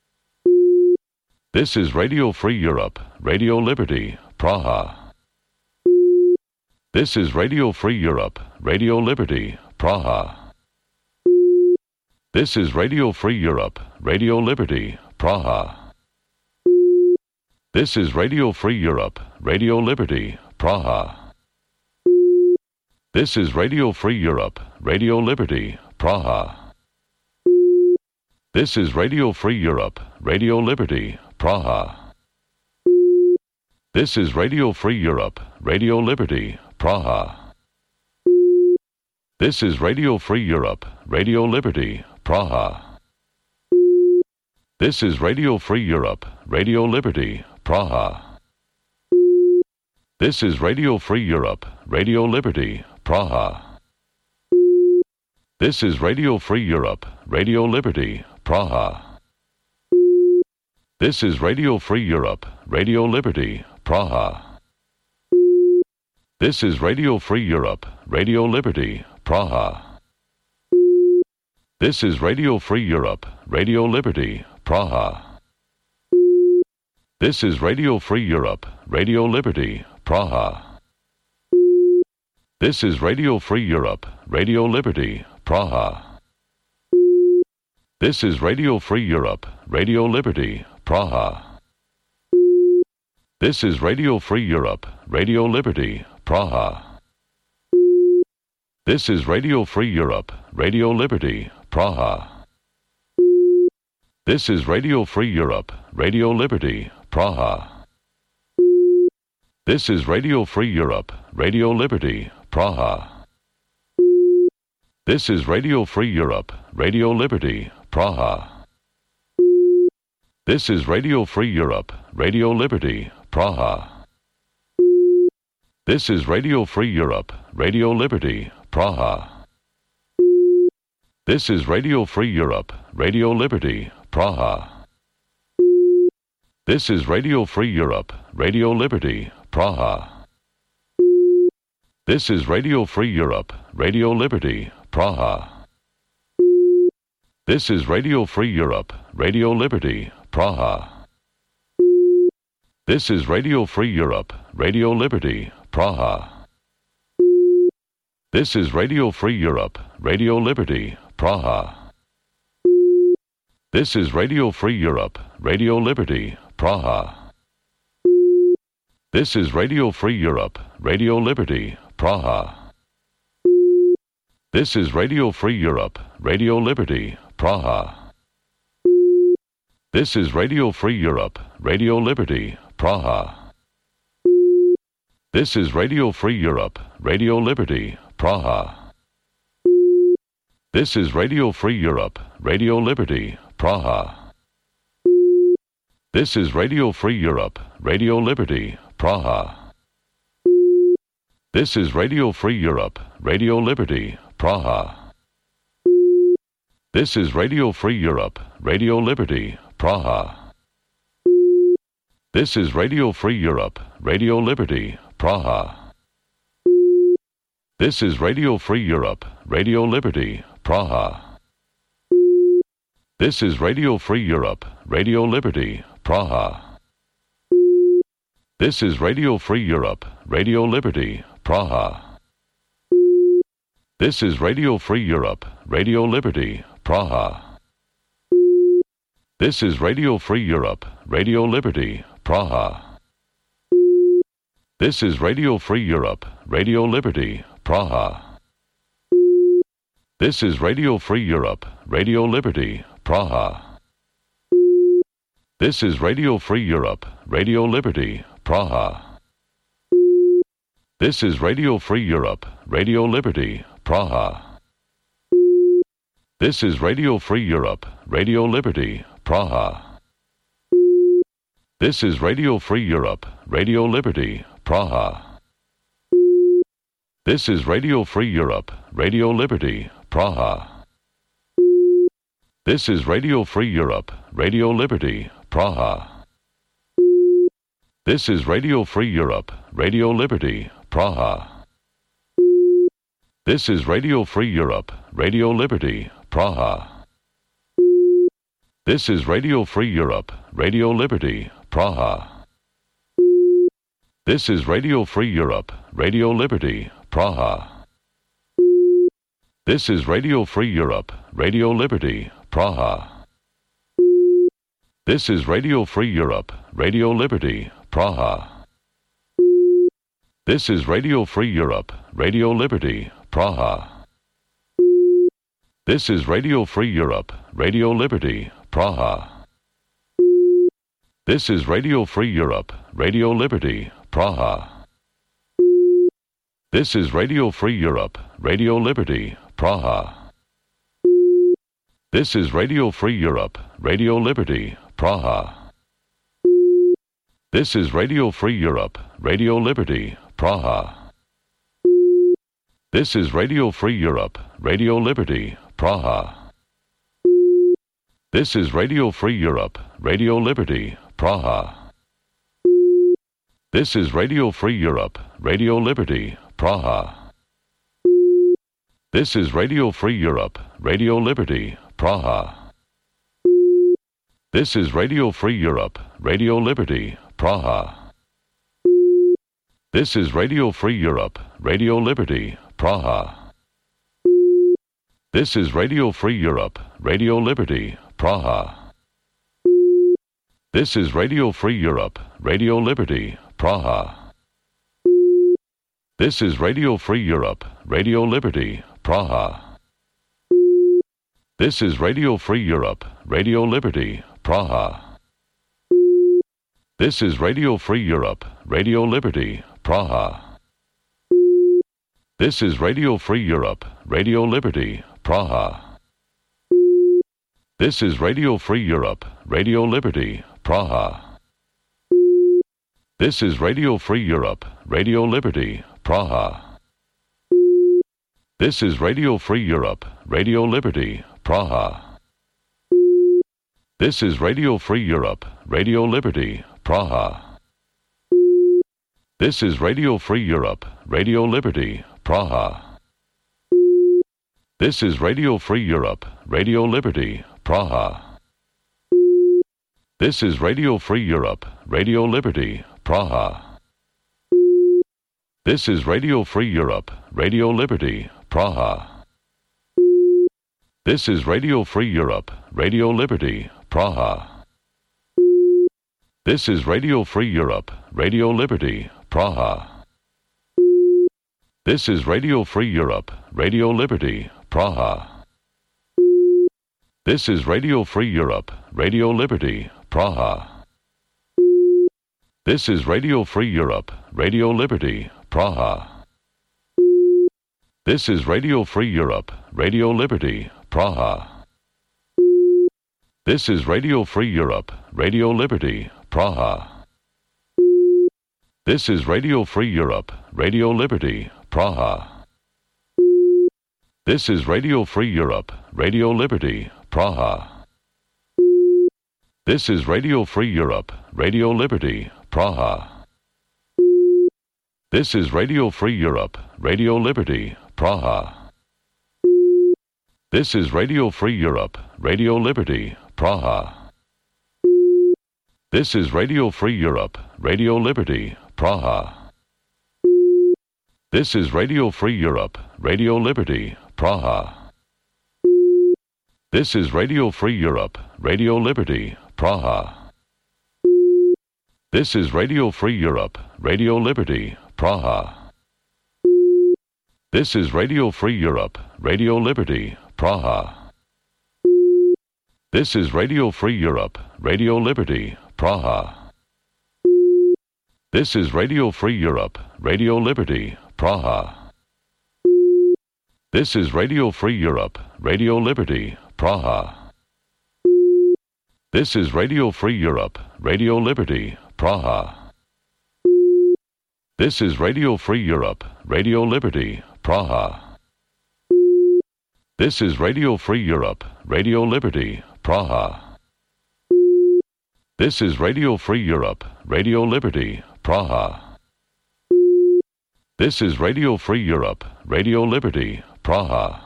This is Radio Free Europe, Radio Liberty, Praha. This is Radio Free Europe, Radio Liberty, Praha. This is Radio Free Europe, Radio Liberty, Praha. This is Radio Free Europe, Radio Liberty, Praha. This is Radio Free Europe, Radio Liberty, Praha. This is Radio Free Europe, Radio Liberty, Praha. This is Radio Free Europe, Radio Liberty, Praha. This is Radio Free Europe, Radio Liberty, Praha. This is Radio Free Europe, Radio Liberty, Praha. This is Radio Free Europe, Radio Liberty, Praha. This is Radio Free Europe, Radio Liberty, Praha. This is Radio Free Europe, Radio Liberty, Praha. This is Radio Free Europe, Radio Liberty, Praha. This is Radio Free Europe, Radio Liberty, Praha. This is Radio Free Europe, Radio Liberty, Praha. This is Radio Free Europe, Radio Liberty, Praha. This is Radio Free Europe, Radio Liberty, Praha. This is Radio Free Europe, Radio Liberty, Praha. This is Radio Free Europe, Radio Liberty, Praha. This is Radio Free Europe, Radio Liberty, Praha. This is Radio Free Europe, Radio Liberty, Praha. This is Radio Free Europe, Radio Liberty, Praha. This is Radio Free Europe, Radio Liberty, Praha. This is Radio Free Europe, Radio Liberty, Praha. This is Radio Free Europe, Radio Liberty, Praha. This is Radio Free Europe, Radio Liberty, Praha. This is Radio Free Europe, Radio Liberty, Praha. This is Radio Free Europe, Radio Liberty, Praha. This is Radio Free Europe, Radio Liberty, Praha. This is Radio Free Europe, Radio Liberty, Praha. This is Radio Free Europe, Radio Liberty, Praha. This is Radio Free Europe, Radio Liberty, Praha. This is Radio Free Europe, Radio Liberty, Praha. This is Radio Free Europe, Radio Liberty, Praha. This is Radio Free Europe, Radio Liberty, Praha. This is Radio Free Europe, Radio Liberty, Praha. This is Radio Free Europe, Radio Liberty, Praha. This is Radio Free Europe, Radio Liberty, Praha. This is Radio Free Europe, Radio Liberty, Praha. This is Radio Free Europe, Radio Liberty, Praha. This is Radio Free Europe, Radio Liberty, Praha. This is Radio Free Europe, Radio Liberty, Praha. This is Radio Free Europe, Radio Liberty, Praha. This is Radio Free Europe, Radio Liberty, Praha. This is Radio Free Europe, Radio Liberty, Praha. This is Radio Free Europe, Radio Liberty, Praha. This is Radio Free Europe, Radio Liberty, Praha. This is Radio Free Europe, Radio Liberty, Praha. This is Radio Free Europe, Radio Liberty, Praha. This is Radio Free Europe, Radio Liberty, Praha. This is Radio Free Europe, Radio Liberty, Praha. This is Radio Free Europe, Radio Liberty, Praha. This is Radio Free Europe, Radio Liberty, Praha. This is Radio Free Europe, Radio Liberty, Praha. This is Radio Free Europe, Radio Liberty, Praha. This is Radio Free Europe, Radio Liberty, Praha. This is Radio Free Europe, Radio Liberty, Praha. This is Radio Free Europe, Radio Liberty, Praha. This is Radio Free Europe, Radio Liberty, Praha. This is Radio Free Europe, Radio Liberty, Praha. This is Radio Free Europe, Radio Liberty, Praha. This is Radio Free Europe, Radio Liberty, Praha. This is Radio Free Europe, Radio Liberty, Praha. This is Radio Free Europe, Radio Liberty, Praha. This is Radio Free Europe, Radio Liberty, Praha. This is Radio Free Europe, Radio Liberty, Praha. This is Radio Free Europe, Radio Liberty, Praha. This is Radio Free Europe, Radio Liberty, Praha. This is Radio Free Europe, Radio Liberty, Praha. This is Radio Free Europe, Radio Liberty, Praha. This is Radio Free Europe, Radio Liberty, Praha. This is Radio Free Europe, Radio Liberty, Praha. This is Radio Free Europe, Radio Liberty, Praha. This is Radio Free Europe, Radio Liberty, Praha. This is Radio Free Europe, Radio Liberty, Praha. This is Radio Free Europe, Radio Liberty, Praha. This is Radio Free Europe, Radio Liberty, Praha. This is Radio Free Europe, Radio Liberty, Praha. This is Radio Free Europe, Radio Liberty, Praha. This is Radio Free Europe, Radio Liberty, Praha. This is Radio Free Europe, Radio Liberty, Praha. This is Radio Free Europe, Radio Liberty, Praha. This is Radio Free Europe, Radio Liberty, Praha. This is Radio Free Europe, Radio Liberty, Praha. This is Radio Free Europe, Radio Liberty, Praha. This is Radio Free Europe, Radio Liberty, Praha. This is Radio Free Europe, Radio Liberty, Praha. This is Radio Free Europe, Radio Liberty, Praha. This is Radio Free Europe, Radio Liberty, Praha. This is Radio Free Europe, Radio Liberty, Praha. This is Radio Free Europe, Radio Liberty, Praha. This is Radio Free Europe, Radio Liberty, Praha. This is Radio Free Europe, Radio Liberty, Praha. This is Radio Free Europe, Radio Liberty, Praha. This is Radio Free Europe, Radio Liberty, Praha. This is Radio Free Europe, Radio Liberty, Praha. This is Radio Free Europe, Radio Liberty, Praha. This is Radio Free Europe, Radio Liberty, Praha. This is Radio Free Europe, Radio Liberty, Praha. This is Radio Free Europe, Radio Liberty, Praha. This is Radio Free Europe, Radio Liberty, Praha. This is Radio Free Europe, Radio Liberty, Praha. This is Radio Free Europe, Radio Liberty, Praha. This is Radio Free Europe, Radio Liberty, Praha. This is Radio Free Europe, Radio Liberty, Praha. This is Radio Free Europe, Radio Liberty, Praha. This is Radio Free Europe, Radio Liberty, Praha. This is Radio Free Europe, Radio Liberty, Praha. This is Radio Free Europe, Radio Liberty, Praha. This is Radio Free Europe, Radio Liberty, Praha.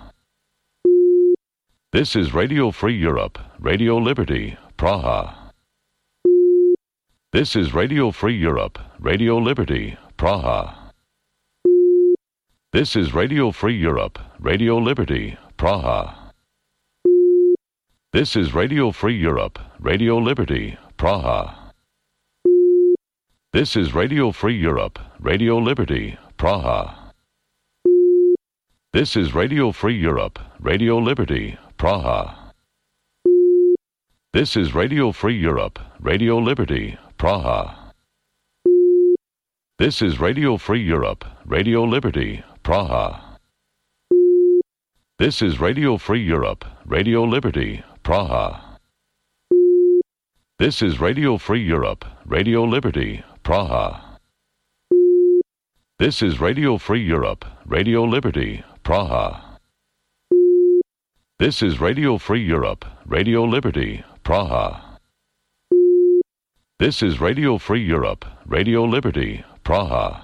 This is Radio Free Europe, Radio Liberty, Praha. This is Radio Free Europe, Radio Liberty, Praha. This is Radio Free Europe, Radio Liberty, Praha. This is Radio Free Europe, Radio Liberty, Praha. This is Radio Free Europe, Radio Liberty, Praha. This is Radio Free Europe, Radio Liberty, Praha. This is Radio Free Europe, Radio Liberty, Praha. This is Radio Free Europe, Radio Liberty, Praha. This is Radio Free Europe, Radio Liberty, Praha. This is Radio Free Europe, Radio Liberty, Praha. This is Radio Free Europe, Radio Liberty, Praha. This is Radio Free Europe, Radio Liberty, Praha. This is Radio Free Europe, Radio Liberty, Praha.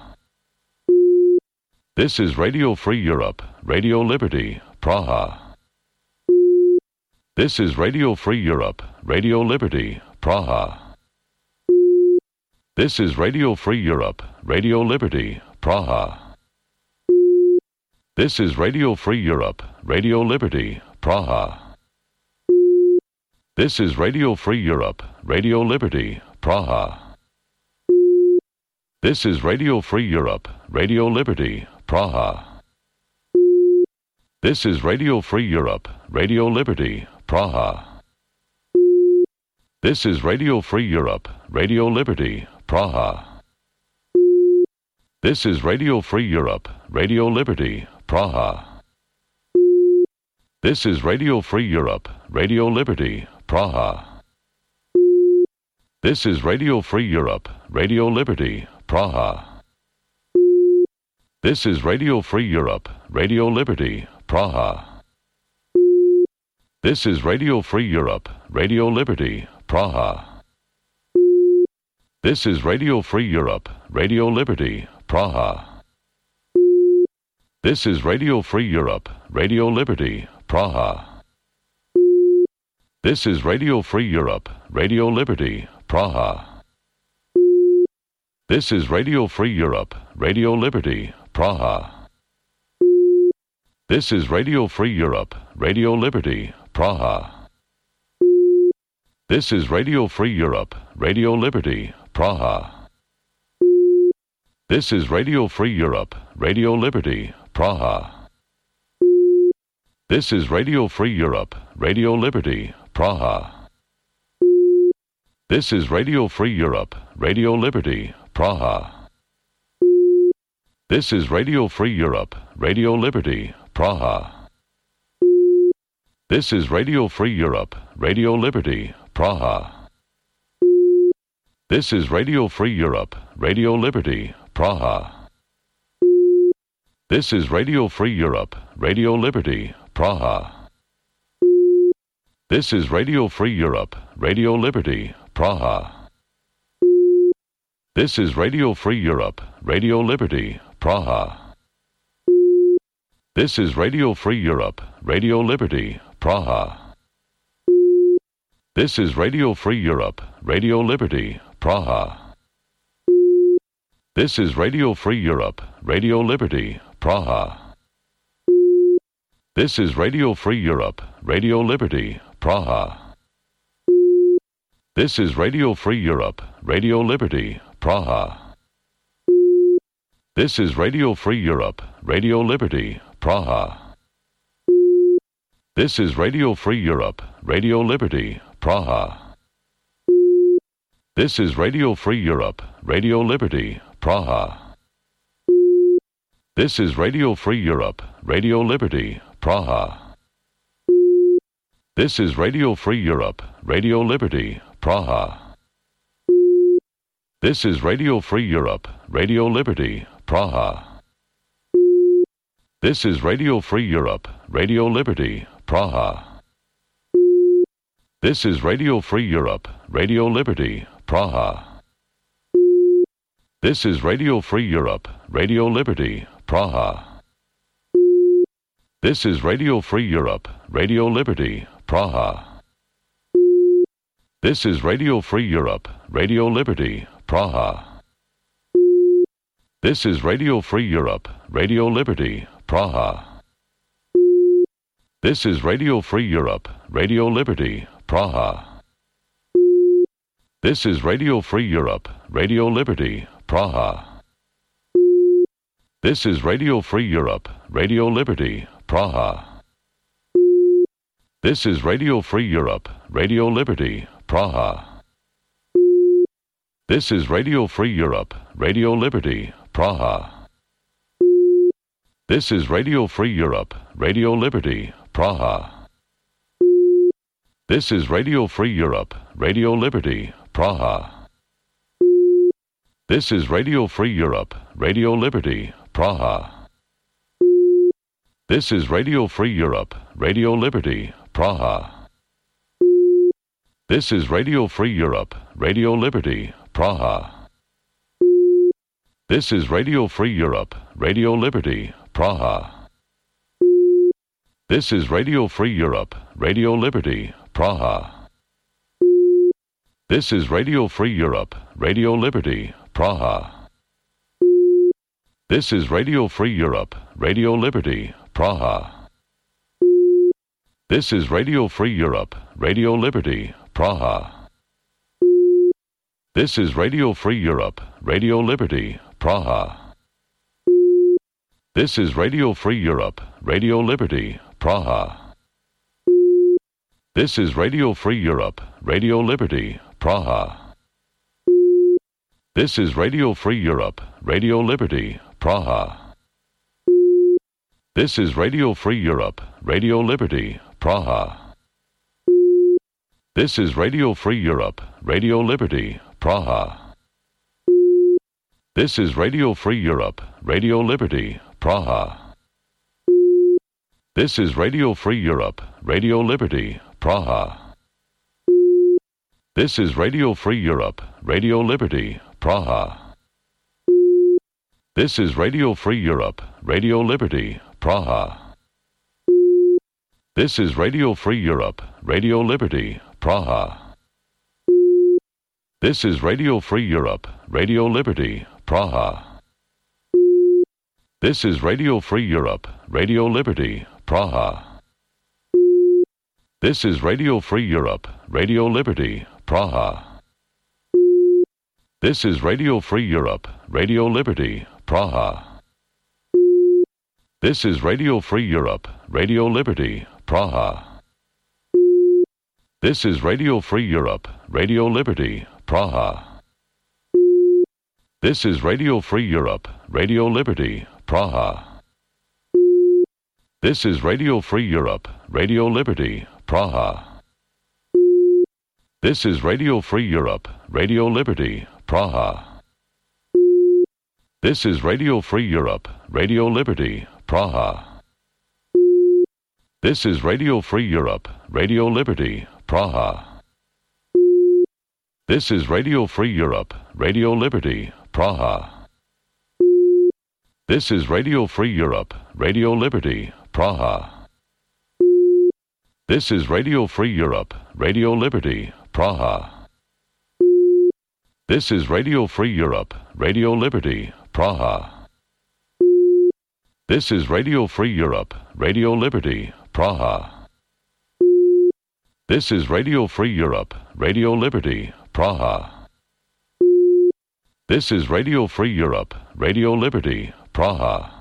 This is Radio Free Europe, Radio Liberty, Praha. This is Radio Free Europe, Radio Liberty, Praha. This is Radio Free Europe, Radio Liberty, Praha. This is Radio Free Europe, Radio Liberty, Praha. This is Radio Free Europe, Radio Liberty, Praha. This is Radio Free Europe, Radio Liberty, Praha. This is Radio Free Europe, Radio Liberty, Praha. This is Radio Free Europe, Radio Liberty, Praha. This is Radio Free Europe, Radio Liberty, Praha. This is Radio Free Europe, Radio Liberty, Praha. This is Radio Free Europe, Radio Liberty, Praha. This is Radio Free Europe, Radio Liberty, Praha. This is Radio Free Europe, Radio Liberty, Praha. This is Radio Free Europe, Radio Liberty, Praha. This is Radio Free Europe, Radio Liberty, Praha. This is Radio Free Europe, Radio Liberty, Praha. This is Radio Free Europe, Radio Liberty, Praha. This is Radio Free Europe, Radio Liberty, Praha. This is Radio Free Europe, Radio Liberty, Praha. This is Radio Free Europe, Radio Liberty, Praha. This is Radio Free Europe, Radio Liberty, Praha. This is Radio Free Europe, Radio Liberty, Praha. This is Radio Free Europe, Radio Liberty, Praha. This is Radio Free Europe, Radio Liberty, Praha. This is Radio Free Europe, Radio Liberty, Praha. This is Radio Free Europe, Radio Liberty, Praha. This is Radio Free Europe, Radio Liberty, Praha. This is Radio Free Europe, Radio Liberty, Praha. This is Radio Free Europe, Radio Liberty, Praha. This is Radio Free Europe, Radio Liberty, Praha. This is Radio Free Europe, Radio Liberty, Praha. This is Radio Free Europe, Radio Liberty, Praha. This is Radio Free Europe, Radio Liberty, Praha. This is Radio Free Europe, Radio Liberty, Praha. This is Radio Free Europe, Radio Liberty, Praha. This is Radio Free Europe, Radio Liberty, Praha. This is Radio Free Europe, Radio Liberty, Praha. This is Radio Free Europe, Radio Liberty, Praha. This is Radio Free Europe, Radio Liberty, Praha. This is Radio Free Europe, Radio Liberty, Praha. This is Radio Free Europe, Radio Liberty, Praha. This is Radio Free Europe, Radio Liberty, Praha. This is Radio Free Europe, Radio Liberty, Praha. This is Radio Free Europe, Radio Liberty, Praha. This is Radio Free Europe, Radio Liberty, Praha. This is Radio Free Europe, Radio Liberty, Praha. This is Radio Free Europe, Radio Liberty, Praha. This is Radio Free Europe, Radio Liberty, Praha. This is Radio Free Europe, Radio Liberty, Praha. This is Radio Free Europe, Radio Liberty, Praha. This is Radio Free Europe, Radio Liberty, Praha. This is Radio Free Europe, Radio Liberty, Praha. This is Radio Free Europe, Radio Liberty, Praha. This is Radio Free Europe, Radio Liberty, Praha. This is Radio Free Europe, Radio Liberty, Praha. This is Radio Free Europe, Radio Liberty, Praha. This is Radio Free Europe, Radio Liberty, Praha. This is Radio Free Europe, Radio Liberty, Praha. This is Radio Free Europe, Radio Liberty, Praha. This is Radio Free Europe, Radio Liberty, Praha. This is Radio Free Europe, Radio Liberty, Praha. This is Radio Free Europe, Radio Liberty, Praha. This is Radio Free Europe, Radio Liberty, Praha. This is Radio Free Europe, Radio Liberty, Praha. This is Radio Free Europe, Radio Liberty, Praha. This is Radio Free Europe, Radio Liberty, Praha. This is Radio Free Europe, Radio Liberty, Praha. This is Radio Free Europe, Radio Liberty, Praha. This is Radio Free Europe, Radio Liberty, Praha. This is Radio Free Europe, Radio Liberty, Praha. This is Radio Free Europe, Radio Liberty, Praha. This is Radio Free Europe, Radio Liberty, Praha. This is Radio Free Europe, Radio Liberty, Praha. This is Radio Free Europe, Radio Liberty, Praha. This is Radio Free Europe, Radio Liberty, Praha. This is Radio Free Europe, Radio Liberty, Praha. This is Radio Free Europe, Radio Liberty, Praha. This is Radio Free Europe, Radio Liberty, Praha. This is Radio Free Europe, Radio Liberty, Praha. This is Radio Free Europe, Radio Liberty, Praha. This is Radio Free Europe, Radio Liberty, Praha. This is Radio Free Europe, Radio Liberty, Praha. This is Radio Free Europe, Radio Liberty, Praha. This is Radio Free Europe, Radio Liberty, Praha. This is Radio Free Europe, Radio Liberty, Praha. This is Radio Free Europe, Radio Liberty, Praha. This is Radio Free Europe, Radio Liberty, Praha. This is Radio Free Europe, Radio Liberty, Praha. This is Radio Free Europe, Radio Liberty, Praha.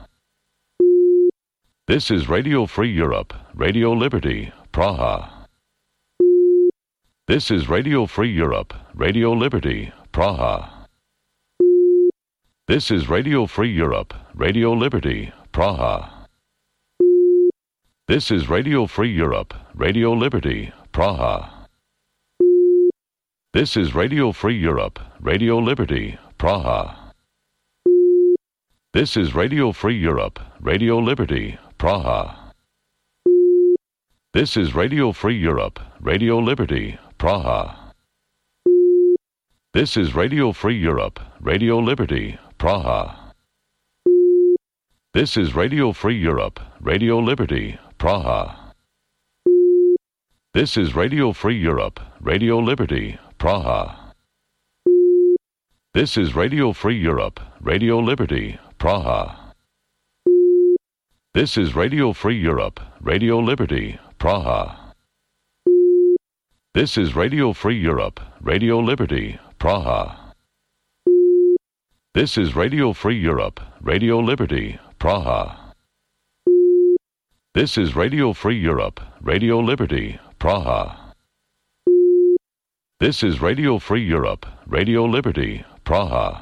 This is Radio Free Europe, Radio Liberty, Praha. This is Radio Free Europe, Radio Liberty, Praha. This is Radio Free Europe, Radio Liberty, Praha. This is Radio Free Europe, Radio Liberty, Praha. This is Radio Free Europe, Radio Liberty, Praha. This is Radio Free Europe, Radio Liberty, Praha. This is Radio Free Europe, Radio Liberty, Praha. This is Radio Free Europe, Radio Liberty, Praha. This is Radio Free Europe, Radio Liberty, Praha. This is Radio Free Europe, Radio Liberty, Praha. This is Radio Free Europe, Radio Liberty, Praha. This is Radio Free Europe, Radio Liberty, Praha. This is Radio Free Europe, Radio Liberty, Praha. This is Radio Free Europe, Radio Liberty, Praha. This is Radio Free Europe, Radio Liberty, Praha. This is Radio Free Europe, Radio Liberty, Praha.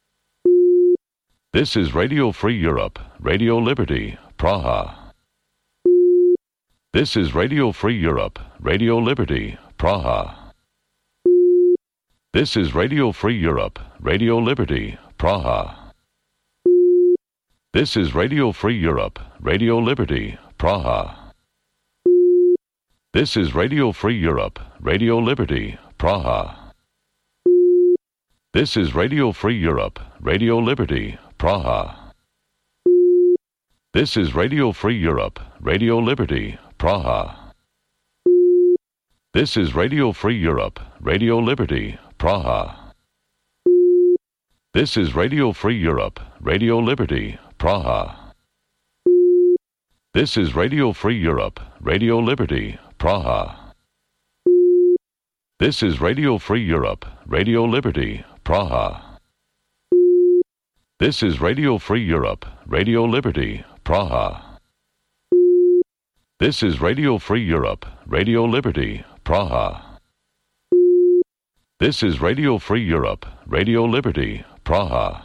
This is Radio Free Europe, Radio Liberty, Praha. This is Radio Free Europe, Radio Liberty, Praha. This is Radio Free Europe, Radio Liberty, Praha. This is Radio Free Europe, Radio Liberty, Praha. This is Radio Free Europe, Radio Liberty, Praha. This is Radio Free Europe, Radio Liberty, Praha. This is Radio Free Europe, Radio Liberty, Praha. This is Radio Free Europe, Radio Liberty, Praha. This is Radio Free Europe, Radio Liberty, Praha. This is Radio Free Europe, Radio Liberty, Praha. This is Radio Free Europe, Radio Liberty, Praha. This is Radio Free Europe, Radio Liberty, Praha. This is Radio Free Europe, Radio Liberty, Praha. This is Radio Free Europe, Radio Liberty, Praha.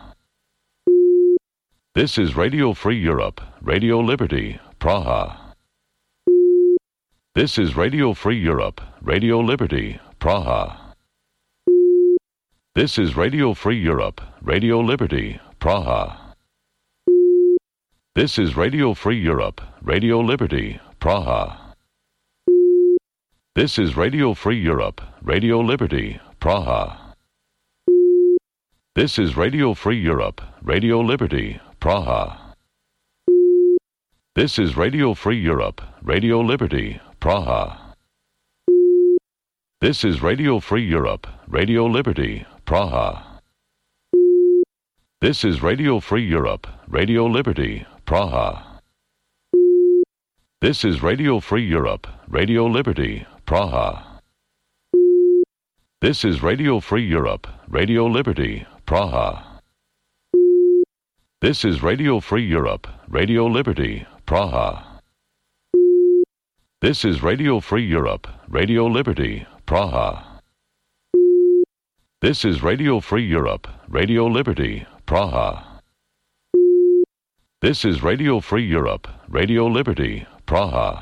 This is Radio Free Europe, Radio Liberty, Praha. This is Radio Free Europe, Radio Liberty, Praha. This is Radio Free Europe, Radio Liberty, Praha. This is Radio Free Europe, Radio Liberty, Praha. This is Radio Free Europe, Radio Liberty, Praha. This is Radio Free Europe, Radio Liberty, Praha. This is Radio Free Europe, Radio Liberty, Praha. This is Radio Free Europe, Radio Liberty, Praha. This is Radio Free Europe, Radio Liberty, Praha. This is Radio Free Europe, Radio Liberty, Praha. This is Radio Free Europe, Radio Liberty, Praha. This is Radio Free Europe, Radio Liberty, Praha. This is Radio Free Europe, Radio Liberty, Praha. This is Radio Free Europe, Radio Liberty, Praha. This is Radio Free Europe, Radio Liberty, Praha.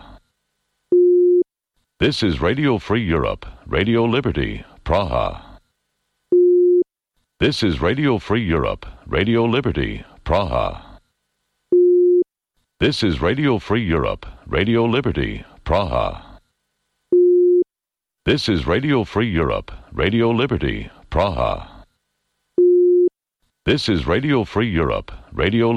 This is Radio Free Europe, Radio Liberty, Praha. This is Radio Free Europe, Radio Liberty, Praha. This is Radio Free Europe, Radio Liberty, Praha. This is Radio Free Europe, Radio Liberty, Praha. This is Radio Free Europe, Radio